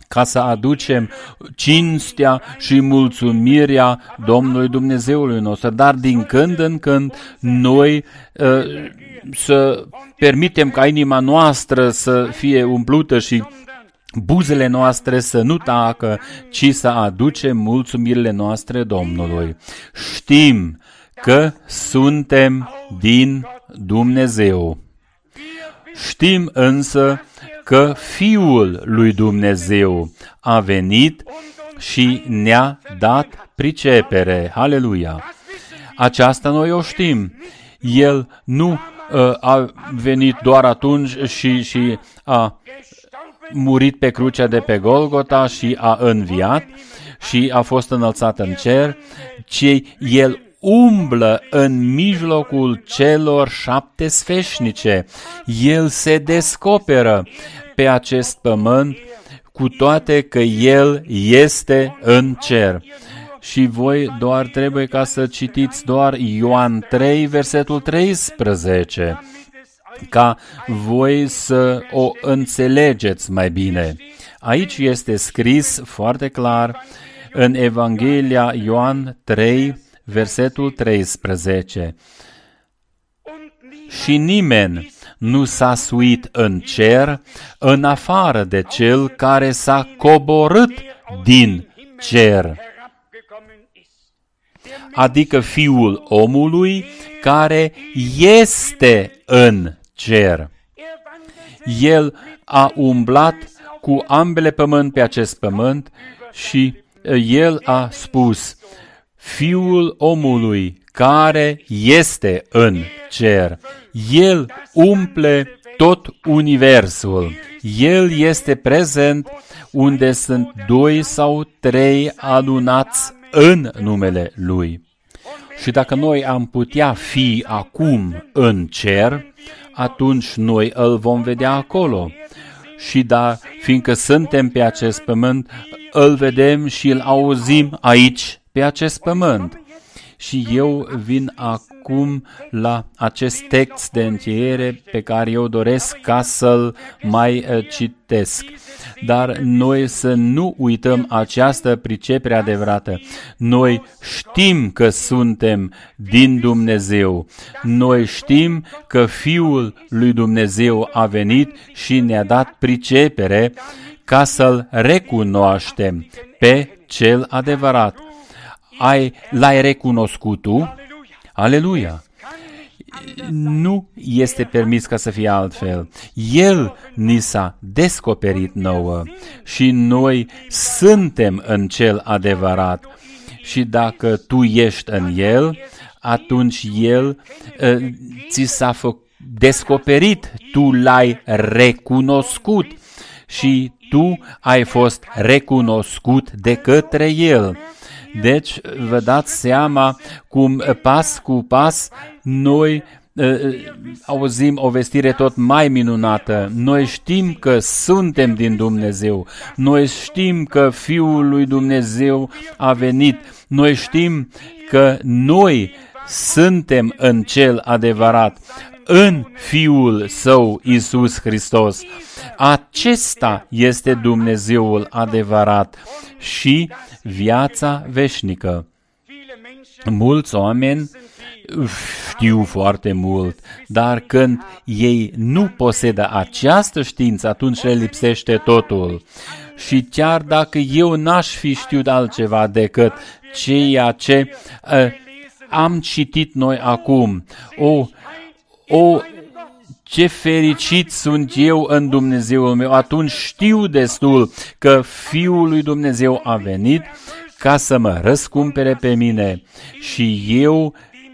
ca să aducem cinstea și mulțumirea Domnului Dumnezeului nostru. Dar din când în când noi uh, să permitem ca inima noastră să fie umplută și buzele noastre să nu tacă, ci să aducem mulțumirile noastre Domnului. Știm că suntem din Dumnezeu. Știm însă că Fiul lui Dumnezeu a venit și ne-a dat pricepere. Haleluia! Aceasta noi o știm. El nu uh, a venit doar atunci și, și a murit pe crucea de pe Golgota și a înviat și a fost înălțat în cer, ci El umblă în mijlocul celor șapte sfeșnice. El se descoperă pe acest pământ, cu toate că El este în cer. Și voi doar trebuie ca să citiți doar Ioan trei, versetul treisprezece, ca voi să o înțelegeți mai bine. Aici este scris foarte clar în Evanghelia Ioan trei, versetul treisprezece. Și nimeni nu s-a suit în cer în afară de cel care s-a coborât din cer, adică Fiul omului care este în cer. El a umblat cu ambele pământ pe acest pământ și El a spus, Fiul omului care este în cer. El umple tot universul. El este prezent unde sunt doi sau trei adunați în numele Lui. Și dacă noi am putea fi acum în cer, atunci noi îl vom vedea acolo. Și da, fiindcă suntem pe acest pământ, îl vedem și îl auzim aici, pe acest pământ. Și eu vin acum la acest text de încheiere pe care eu doresc ca să-l mai uh, citesc. Dar noi să nu uităm această pricepere adevărată. Noi știm că suntem din Dumnezeu. Noi știm că Fiul lui Dumnezeu a venit și ne-a dat pricepere ca să-L recunoaștem pe Cel adevărat. Ai, l-ai recunoscut tu? Aleluia! Nu este permis ca să fie altfel. El ni s-a descoperit nouă și noi suntem în Cel adevărat. Și dacă tu ești în El, atunci El uh, ți s-a făcut descoperit, tu l-ai recunoscut și tu ai fost recunoscut de către El. Deci, vă dați seama cum pas cu pas noi uh, auzim o vestire tot mai minunată. Noi știm că suntem din Dumnezeu. Noi știm că Fiul lui Dumnezeu a venit. Noi știm că noi suntem în Cel adevărat, în Fiul Său, Iisus Hristos. Acesta este Dumnezeul adevărat și viața veșnică. Mulți oameni știu foarte mult, dar când ei nu posedă această știință, atunci le lipsește totul. Și chiar dacă eu n-aș fi știut altceva decât ceea ce uh, am citit noi acum, o, o ce fericit sunt eu în Dumnezeul meu, atunci știu destul că Fiul lui Dumnezeu a venit ca să mă răscumpere pe mine și eu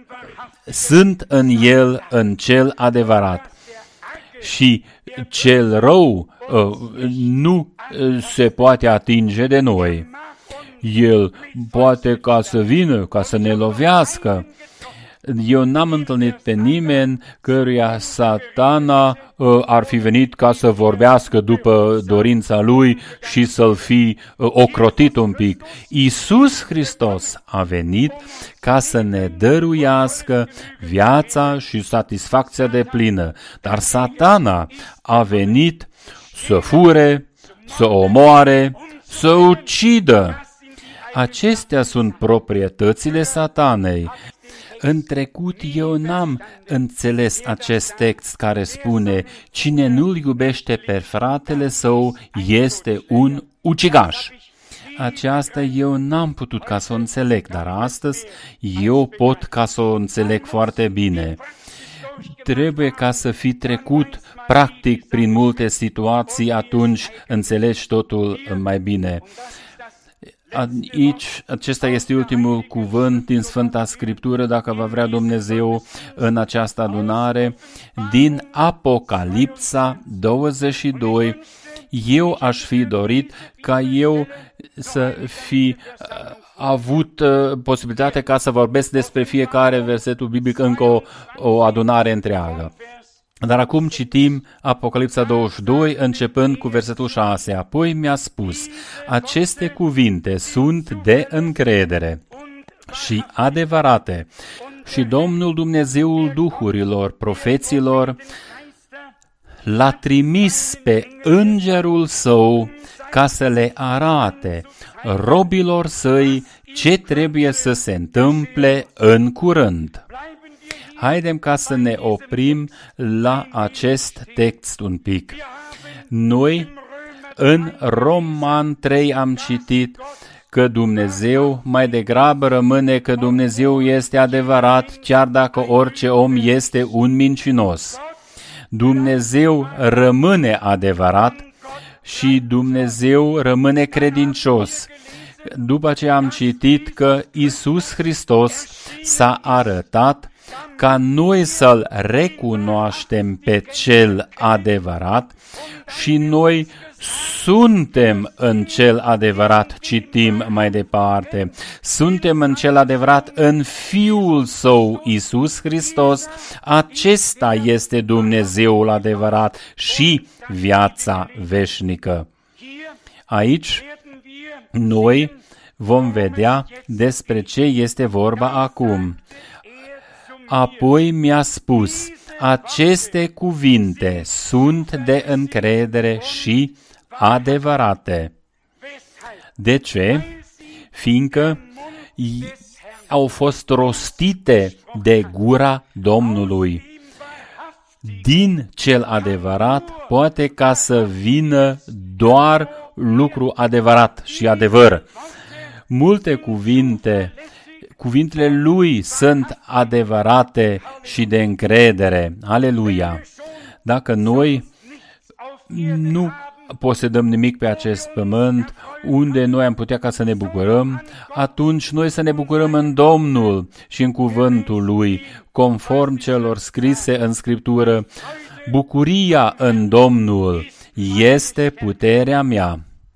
sunt în El, în Cel adevărat. Și cel rău uh, nu se poate atinge de noi. El poate ca să vină, ca să ne lovească. Eu n-am întâlnit pe nimeni căruia Satana uh, ar fi venit ca să vorbească după dorința lui și să-l fi uh, ocrotit un pic. Iisus Hristos a venit ca să ne dăruiască viața și satisfacția deplină. Dar Satana a venit să fure, să omoare, să ucidă. Acestea sunt proprietățile Satanei. În trecut eu n-am înțeles acest text care spune: cine nu-l iubește pe fratele său este un ucigaș. Aceasta eu n-am putut ca să o înțeleg, dar astăzi eu pot ca să o înțeleg foarte bine. Trebuie ca să fi trecut practic prin multe situații, atunci înțelegi totul mai bine. Aici, acesta este ultimul cuvânt din Sfânta Scriptură, dacă va vrea Dumnezeu, în această adunare, din Apocalipsa douăzeci și doi. Eu aș fi dorit ca eu să fi uh, avut uh, posibilitatea ca să vorbesc despre fiecare versetul biblic încă o, o adunare întreagă. Dar acum citim Apocalipsa douăzeci și doi, începând cu versetul șase. Apoi mi-a spus: aceste cuvinte sunt de încredere și adevărate și Domnul Dumnezeul duhurilor, profeților, l-a trimis pe îngerul său ca să le arate robilor săi ce trebuie să se întâmple în curând. Haidem ca să ne oprim la acest text un pic. Noi în Roman trei am citit că Dumnezeu mai degrabă rămâne că Dumnezeu este adevărat, chiar dacă orice om este un mincinos. Dumnezeu rămâne adevărat și Dumnezeu rămâne credincios. După ce am citit că Iisus Hristos s-a arătat ca noi să-L recunoaștem pe Cel adevărat și noi suntem în Cel adevărat, citim mai departe. Suntem în Cel adevărat în Fiul Său, Iisus Hristos. Acesta este Dumnezeul adevărat și viața veșnică. Aici noi vom vedea despre ce este vorba acum. Apoi mi-a spus: aceste cuvinte sunt de încredere și adevărate. De ce? Fiindcă au fost rostite de gura Domnului. Din Cel adevărat poate ca să vină doar lucru adevărat și adevăr. Multe cuvinte Cuvintele Lui sunt adevărate și de încredere. Aleluia! Dacă noi nu posedăm nimic pe acest pământ, unde noi am putea ca să ne bucurăm, atunci noi să ne bucurăm în Domnul și în cuvântul Lui, conform celor scrise în Scriptură. Bucuria în Domnul este puterea mea.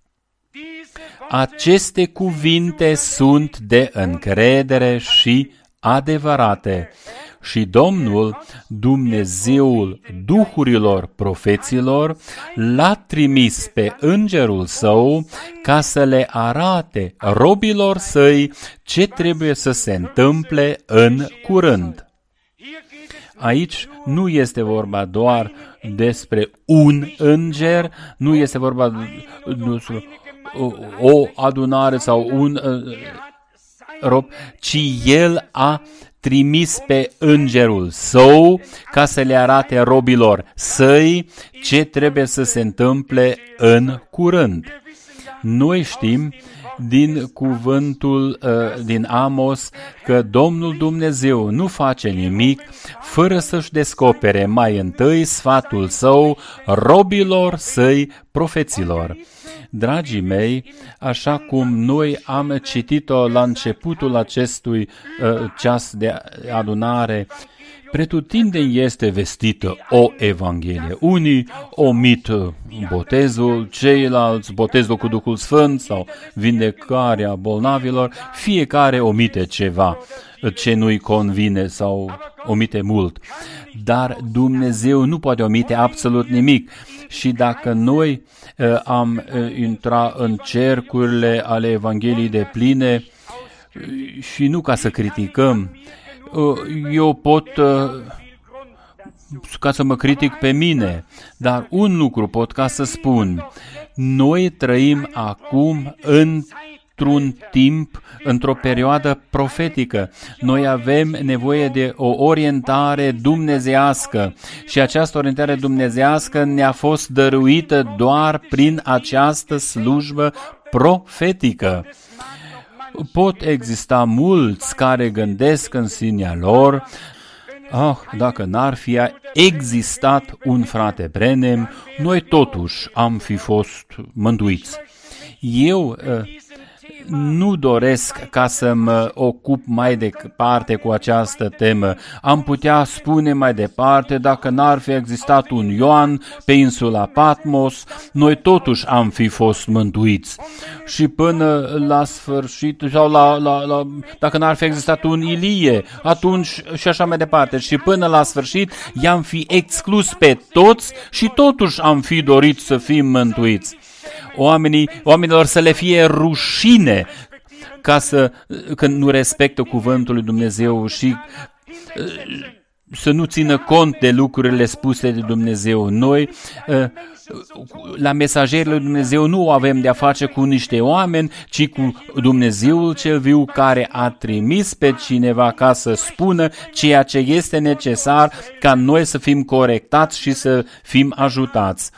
Aceste cuvinte sunt de încredere și adevărate și Domnul, Dumnezeul duhurilor profeților, l-a trimis pe îngerul său ca să le arate robilor săi ce trebuie să se întâmple în curând. Aici nu este vorba doar despre un înger, nu este vorba despre o adunare sau un uh, rob, ci El a trimis pe îngerul său ca să le arate robilor săi ce trebuie să se întâmple în curând. Noi știm din cuvântul uh, din Amos că Domnul Dumnezeu nu face nimic fără să-și descopere mai întâi sfatul său robilor săi profeților. Dragii mei, așa cum noi am citit-o la începutul acestui uh, ceas de adunare, pretutindeni este vestită o Evanghelie. Unii omit botezul, ceilalți botezul cu Duhul Sfânt sau vindecarea bolnavilor, fiecare omite ceva ce nu-i convine sau omite mult. Dar Dumnezeu nu poate omite absolut nimic. Și dacă noi uh, am uh, intrat în cercurile ale Evangheliei de pline uh, și nu ca să criticăm, uh, eu pot uh, ca să mă critic pe mine, dar un lucru pot ca să spun: Noi trăim acum într-un timp, într-o perioadă profetică. Noi avem nevoie de o orientare dumnezeiască și această orientare dumnezeiască ne-a fost dăruită doar prin această slujbă profetică. Pot exista mulți care gândesc în sinea lor: ah, dacă n-ar fi existat un frate Branham, noi totuși am fi fost mântuiți. Eu nu doresc ca să mă ocup mai departe cu această temă. Am putea spune mai departe, dacă n-ar fi existat un Ioan pe insula Patmos, noi totuși am fi fost mântuiți. Și până la sfârșit, sau la, la, la, dacă n-ar fi existat un Ilie, atunci și așa mai departe. Și până la sfârșit i-am fi exclus pe toți și totuși am fi dorit să fim mântuiți. Oamenii, oamenilor să le fie rușine ca să, când nu respectă cuvântul lui Dumnezeu și să nu țină cont de lucrurile spuse de Dumnezeu. Noi, la mesagerii lui Dumnezeu, nu avem de-a face cu niște oameni, ci cu Dumnezeul cel viu, care a trimis pe cineva ca să spună ceea ce este necesar ca noi să fim corectați și să fim ajutați.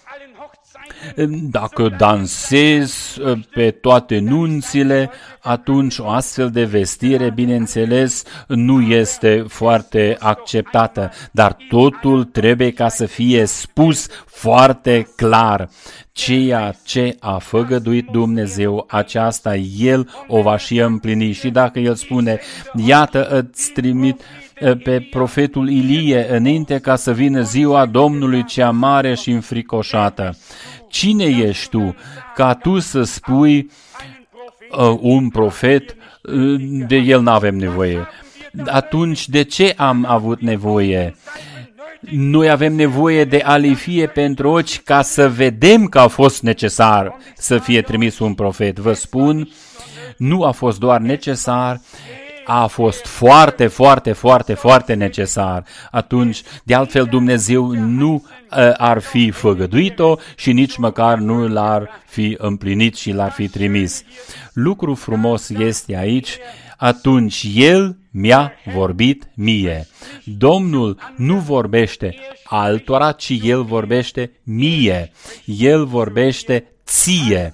Dacă dansezi pe toate nunțile, atunci o astfel de vestire, bineînțeles, nu este foarte acceptată, dar totul trebuie ca să fie spus foarte clar. Ceea ce a făgăduit Dumnezeu, aceasta El o va și împlini. Și dacă El spune: iată, îți trimit pe profetul Ilie înainte ca să vină ziua Domnului cea mare și înfricoșată. Cine ești tu ca tu să spui uh, un profet, uh, de el n-avem nevoie? Atunci de ce am avut nevoie? Noi avem nevoie de alifie pentru ochi ca să vedem că a fost necesar să fie trimis un profet. Vă spun, nu a fost doar necesar, a fost foarte, foarte, foarte, foarte necesar. Atunci, de altfel, Dumnezeu nu uh, ar fi făgăduit-o și nici măcar nu l-ar fi împlinit și l-ar fi trimis. Lucru frumos este aici: atunci El mi-a vorbit mie. Domnul nu vorbește altora, ci El vorbește mie. El vorbește ție.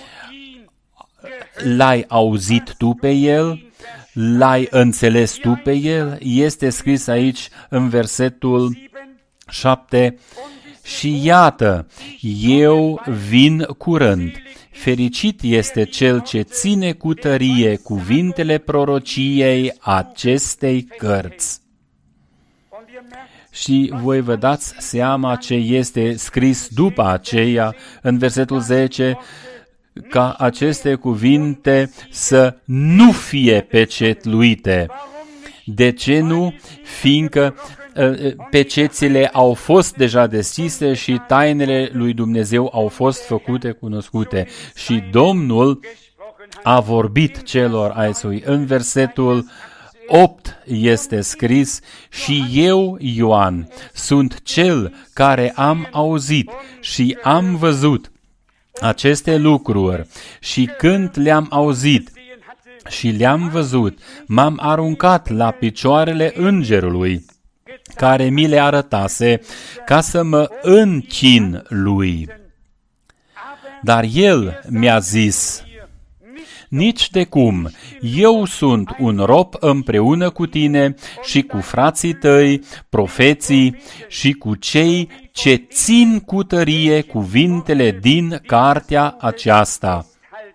L-ai auzit tu pe El? L-ai înțeles tu pe El? Este scris aici în versetul șapte: și iată, eu vin curând. Fericit este cel ce ține cu tărie cuvintele prorociei acestei cărți. Și voi vă dați seama ce este scris după aceea, în versetul zece, ca aceste cuvinte să nu fie pecetluite. De ce nu? Fiindcă pecețile au fost deja deschise și tainele lui Dumnezeu au fost făcute cunoscute. Și Domnul a vorbit celor ai săi. În versetul opt este scris: și eu, Ioan, sunt cel care am auzit și am văzut aceste lucruri, și când le-am auzit și le-am văzut, m-am aruncat la picioarele îngerului care mi le arătase ca să mă închin lui. Dar el mi-a zis: nici de cum, eu sunt un rob împreună cu tine și cu frații tăi, profeții, și cu cei ce țin cu tărie cuvintele din cartea aceasta.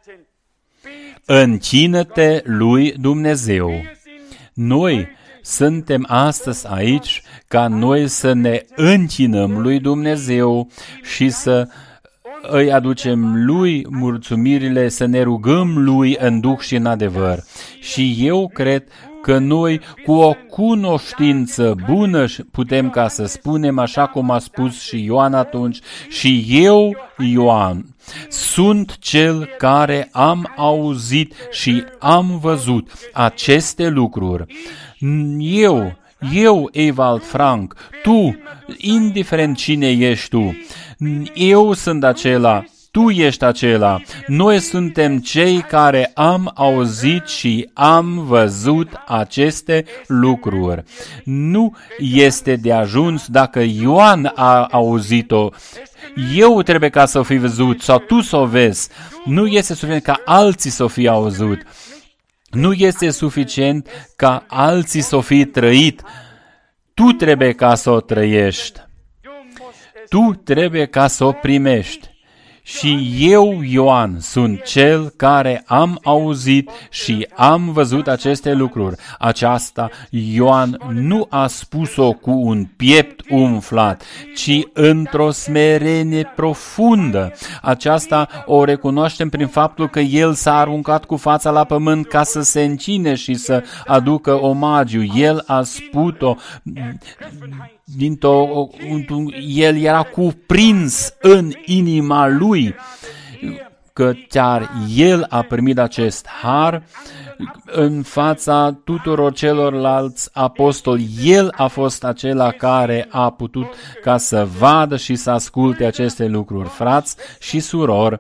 Închină-te lui Dumnezeu. Noi suntem astăzi aici ca noi să ne închinăm lui Dumnezeu și să îi aducem lui mulțumirile, să ne rugăm lui în duh și în adevăr. Și eu cred că noi, cu o cunoștință bună, putem ca să spunem, așa cum a spus și Ioan atunci: și eu, Ioan, sunt cel care am auzit și am văzut aceste lucruri. Eu, eu, Ewald Frank, tu, indiferent cine ești tu, eu sunt acela, Tu ești acela. Noi suntem cei care am auzit și am văzut aceste lucruri. Nu este de ajuns dacă Ioan a auzit-o. Eu trebuie ca să o fi văzut sau tu să o vezi. Nu este suficient ca alții să o fi auzit. Nu este suficient ca alții să o fi trăit. Tu trebuie ca să o trăiești. Tu trebuie ca să o primești. Și eu, Ioan, sunt cel care am auzit și am văzut aceste lucruri. Aceasta Ioan nu a spus-o cu un piept umflat, ci într-o smerenie profundă. Aceasta o recunoaștem prin faptul că el s-a aruncat cu fața la pământ ca să se încine și să aducă omagiu. El a spus-o dintr-o, el era cuprins în inima lui, că chiar el a primit acest har în fața tuturor celorlalți apostoli. El a fost acela care a putut ca să vadă și să asculte aceste lucruri. Frați și surori,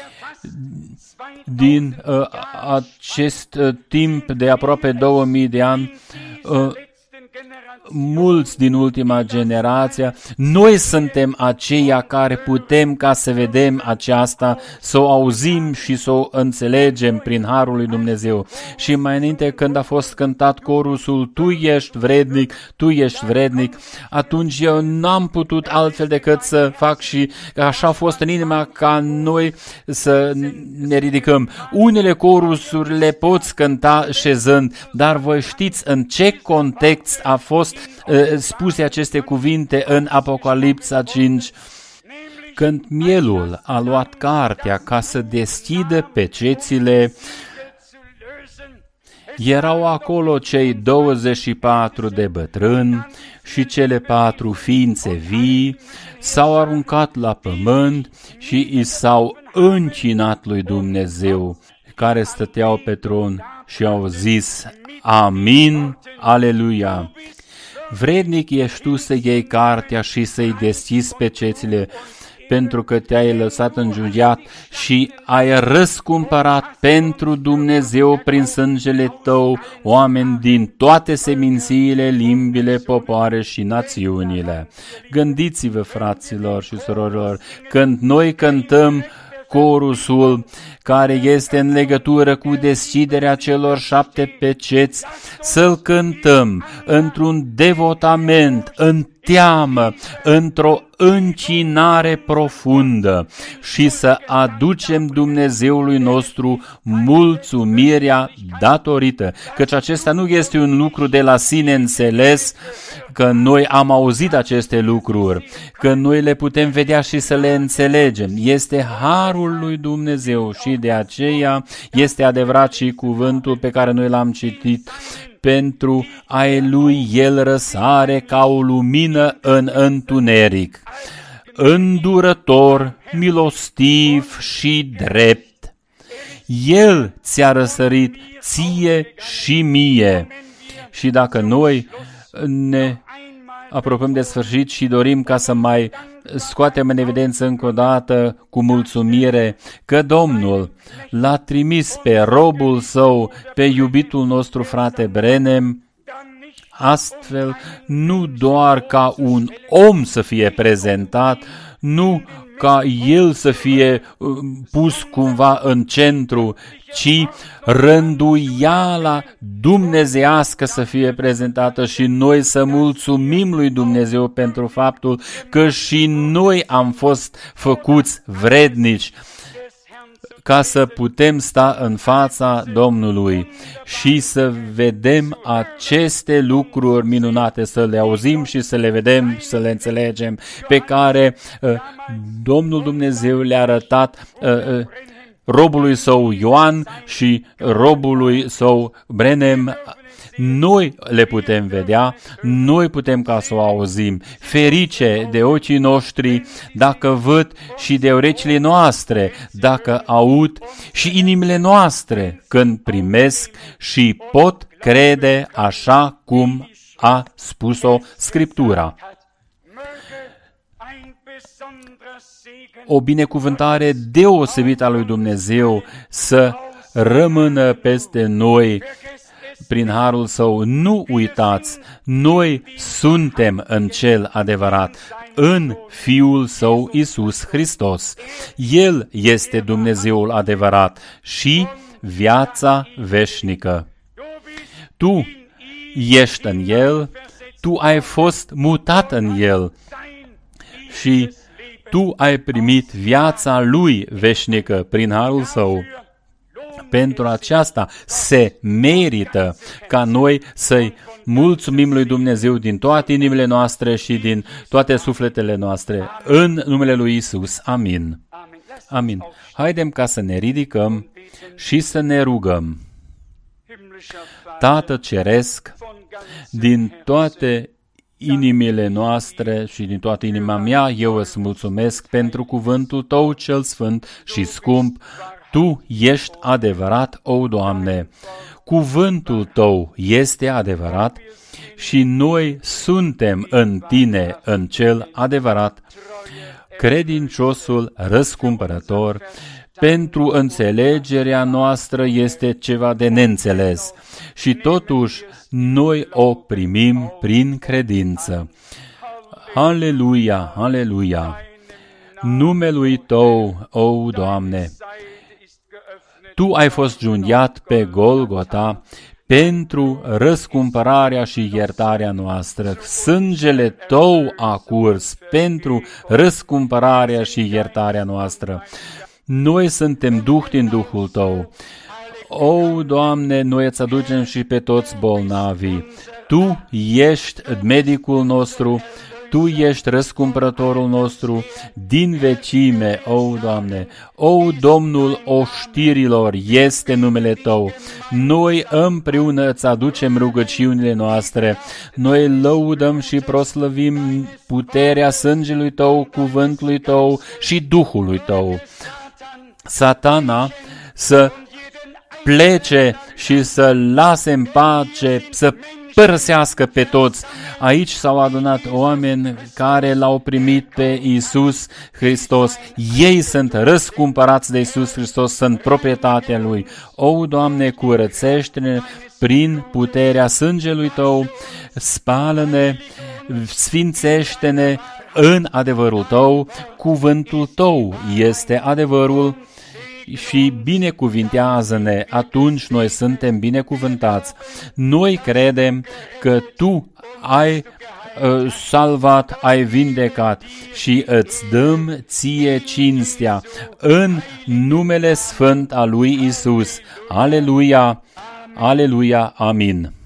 din uh, acest uh, timp de aproape două mii de ani, uh, mulți din ultima generație, noi suntem aceia care putem ca să vedem aceasta, să o auzim și să o înțelegem prin harul lui Dumnezeu. Și mai înainte, când a fost cântat corusul, tu ești vrednic, tu ești vrednic, atunci eu n-am putut altfel decât să fac și așa a fost în inima ca noi să ne ridicăm. Unele corusuri le poți cânta șezând, dar voi știți în ce context a fost spuse aceste cuvinte în Apocalipsa cinci, când mielul a luat cartea ca să deschidă pecețile. Erau acolo cei douăzeci și patru de bătrâni și cele patru ființe vii, s-au aruncat la pământ și i s-au încinat lui Dumnezeu, care stăteau pe tron, și au zis: Amin, aleluia! Vrednic ești tu să iei cartea și să-i deschizi pecețile, pentru că te-ai lăsat înjuriat și ai răscumpărat pentru Dumnezeu prin sângele tău oameni din toate semințiile, limbile, popoare și națiunile. Gândiți-vă, fraților și surorilor, când noi cântăm corusul care este în legătură cu deschiderea celor șapte peceți, să-l cântăm într-un devotament, în teamă, într-o încinare profundă și să aducem Dumnezeului nostru mulțumirea datorită, căci acesta nu este un lucru de la sine înțeles, că noi am auzit aceste lucruri, că noi le putem vedea și să le înțelegem. Este harul lui Dumnezeu și de aceea este adevărat și cuvântul pe care noi l-am citit: pentru ai lui el răsare ca o lumină în întuneric, îndurător, milostiv și drept. El ți-a răsărit ție și mie. Și dacă noi ne apropiem de sfârșit și dorim ca să mai scoatem în evidență încă o dată cu mulțumire că Domnul l-a trimis pe robul său, pe iubitul nostru frate Branham, astfel nu doar ca un om să fie prezentat, nu ca el să fie pus cumva în centru, ci rânduiala dumnezeiască să fie prezentată și noi să mulțumim lui Dumnezeu pentru faptul că și noi am fost făcuți vrednici ca să putem sta în fața Domnului și să vedem aceste lucruri minunate, să le auzim și să le vedem, să le înțelegem, pe care uh, Domnul Dumnezeu le-a arătat uh, uh, robului său Ioan și robului său Branham. Noi le putem vedea, noi putem ca să o auzim. Ferice de ochii noștri dacă văd și de urechile noastre dacă aud și inimile noastre când primesc și pot crede așa cum a spus-o Scriptura. o binecuvântare deosebită a lui Dumnezeu să rămână peste noi prin harul Său. Nu uitați, noi suntem în Cel adevărat, în Fiul Său Iisus Hristos. El este Dumnezeul adevărat și viața veșnică. Tu ești în El, tu ai fost mutat în El și tu ai primit viața Lui veșnică prin harul Său. Pentru aceasta se merită ca noi să-i mulțumim lui Dumnezeu din toate inimile noastre și din toate sufletele noastre. În numele lui Isus. Amin. Amin. Haidem ca să ne ridicăm și să ne rugăm. Tată Ceresc, din toate inimile noastre și din toată inima mea, eu îți mulțumesc pentru cuvântul Tău cel sfânt și scump. Tu ești adevărat, o Doamne. Cuvântul Tău este adevărat și noi suntem în Tine, în Cel adevărat, credinciosul răscumpărător. Pentru înțelegerea noastră este ceva de neînțeles și totuși noi o primim prin credință. Aleluia, aleluia! Numelui Tău, o Doamne! Tu ai fost junghiat pe Golgota pentru răscumpărarea și iertarea noastră. Sângele Tău a curs pentru răscumpărarea și iertarea noastră. Noi suntem duh din Duhul Tău. O, Doamne, noi îți aducem și pe toți bolnavii. Tu ești medicul nostru, Tu ești răscumpărătorul nostru din vecime, o, Doamne. O, Domnul oștirilor, este numele Tău. Noi împreună îți aducem rugăciunile noastre. Noi lăudăm și proslăvim puterea sângelui Tău, cuvântului Tău și Duhului Tău. Satana să plece și să lase în pace, să părăsească pe toți. Aici s-au adunat oameni care l-au primit pe Iisus Hristos. Ei sunt răscumpărați de Iisus Hristos, sunt proprietatea Lui. O, Doamne, curățește-ne prin puterea sângelui Tău, spală-ne, sfințește-ne în adevărul Tău. Cuvântul Tău este adevărul și binecuvintează-ne, atunci noi suntem binecuvântați. Noi credem că Tu ai uh, salvat, ai vindecat și îți dăm Ție cinstea în numele sfânt al lui Isus. Aleluia, aleluia, amin.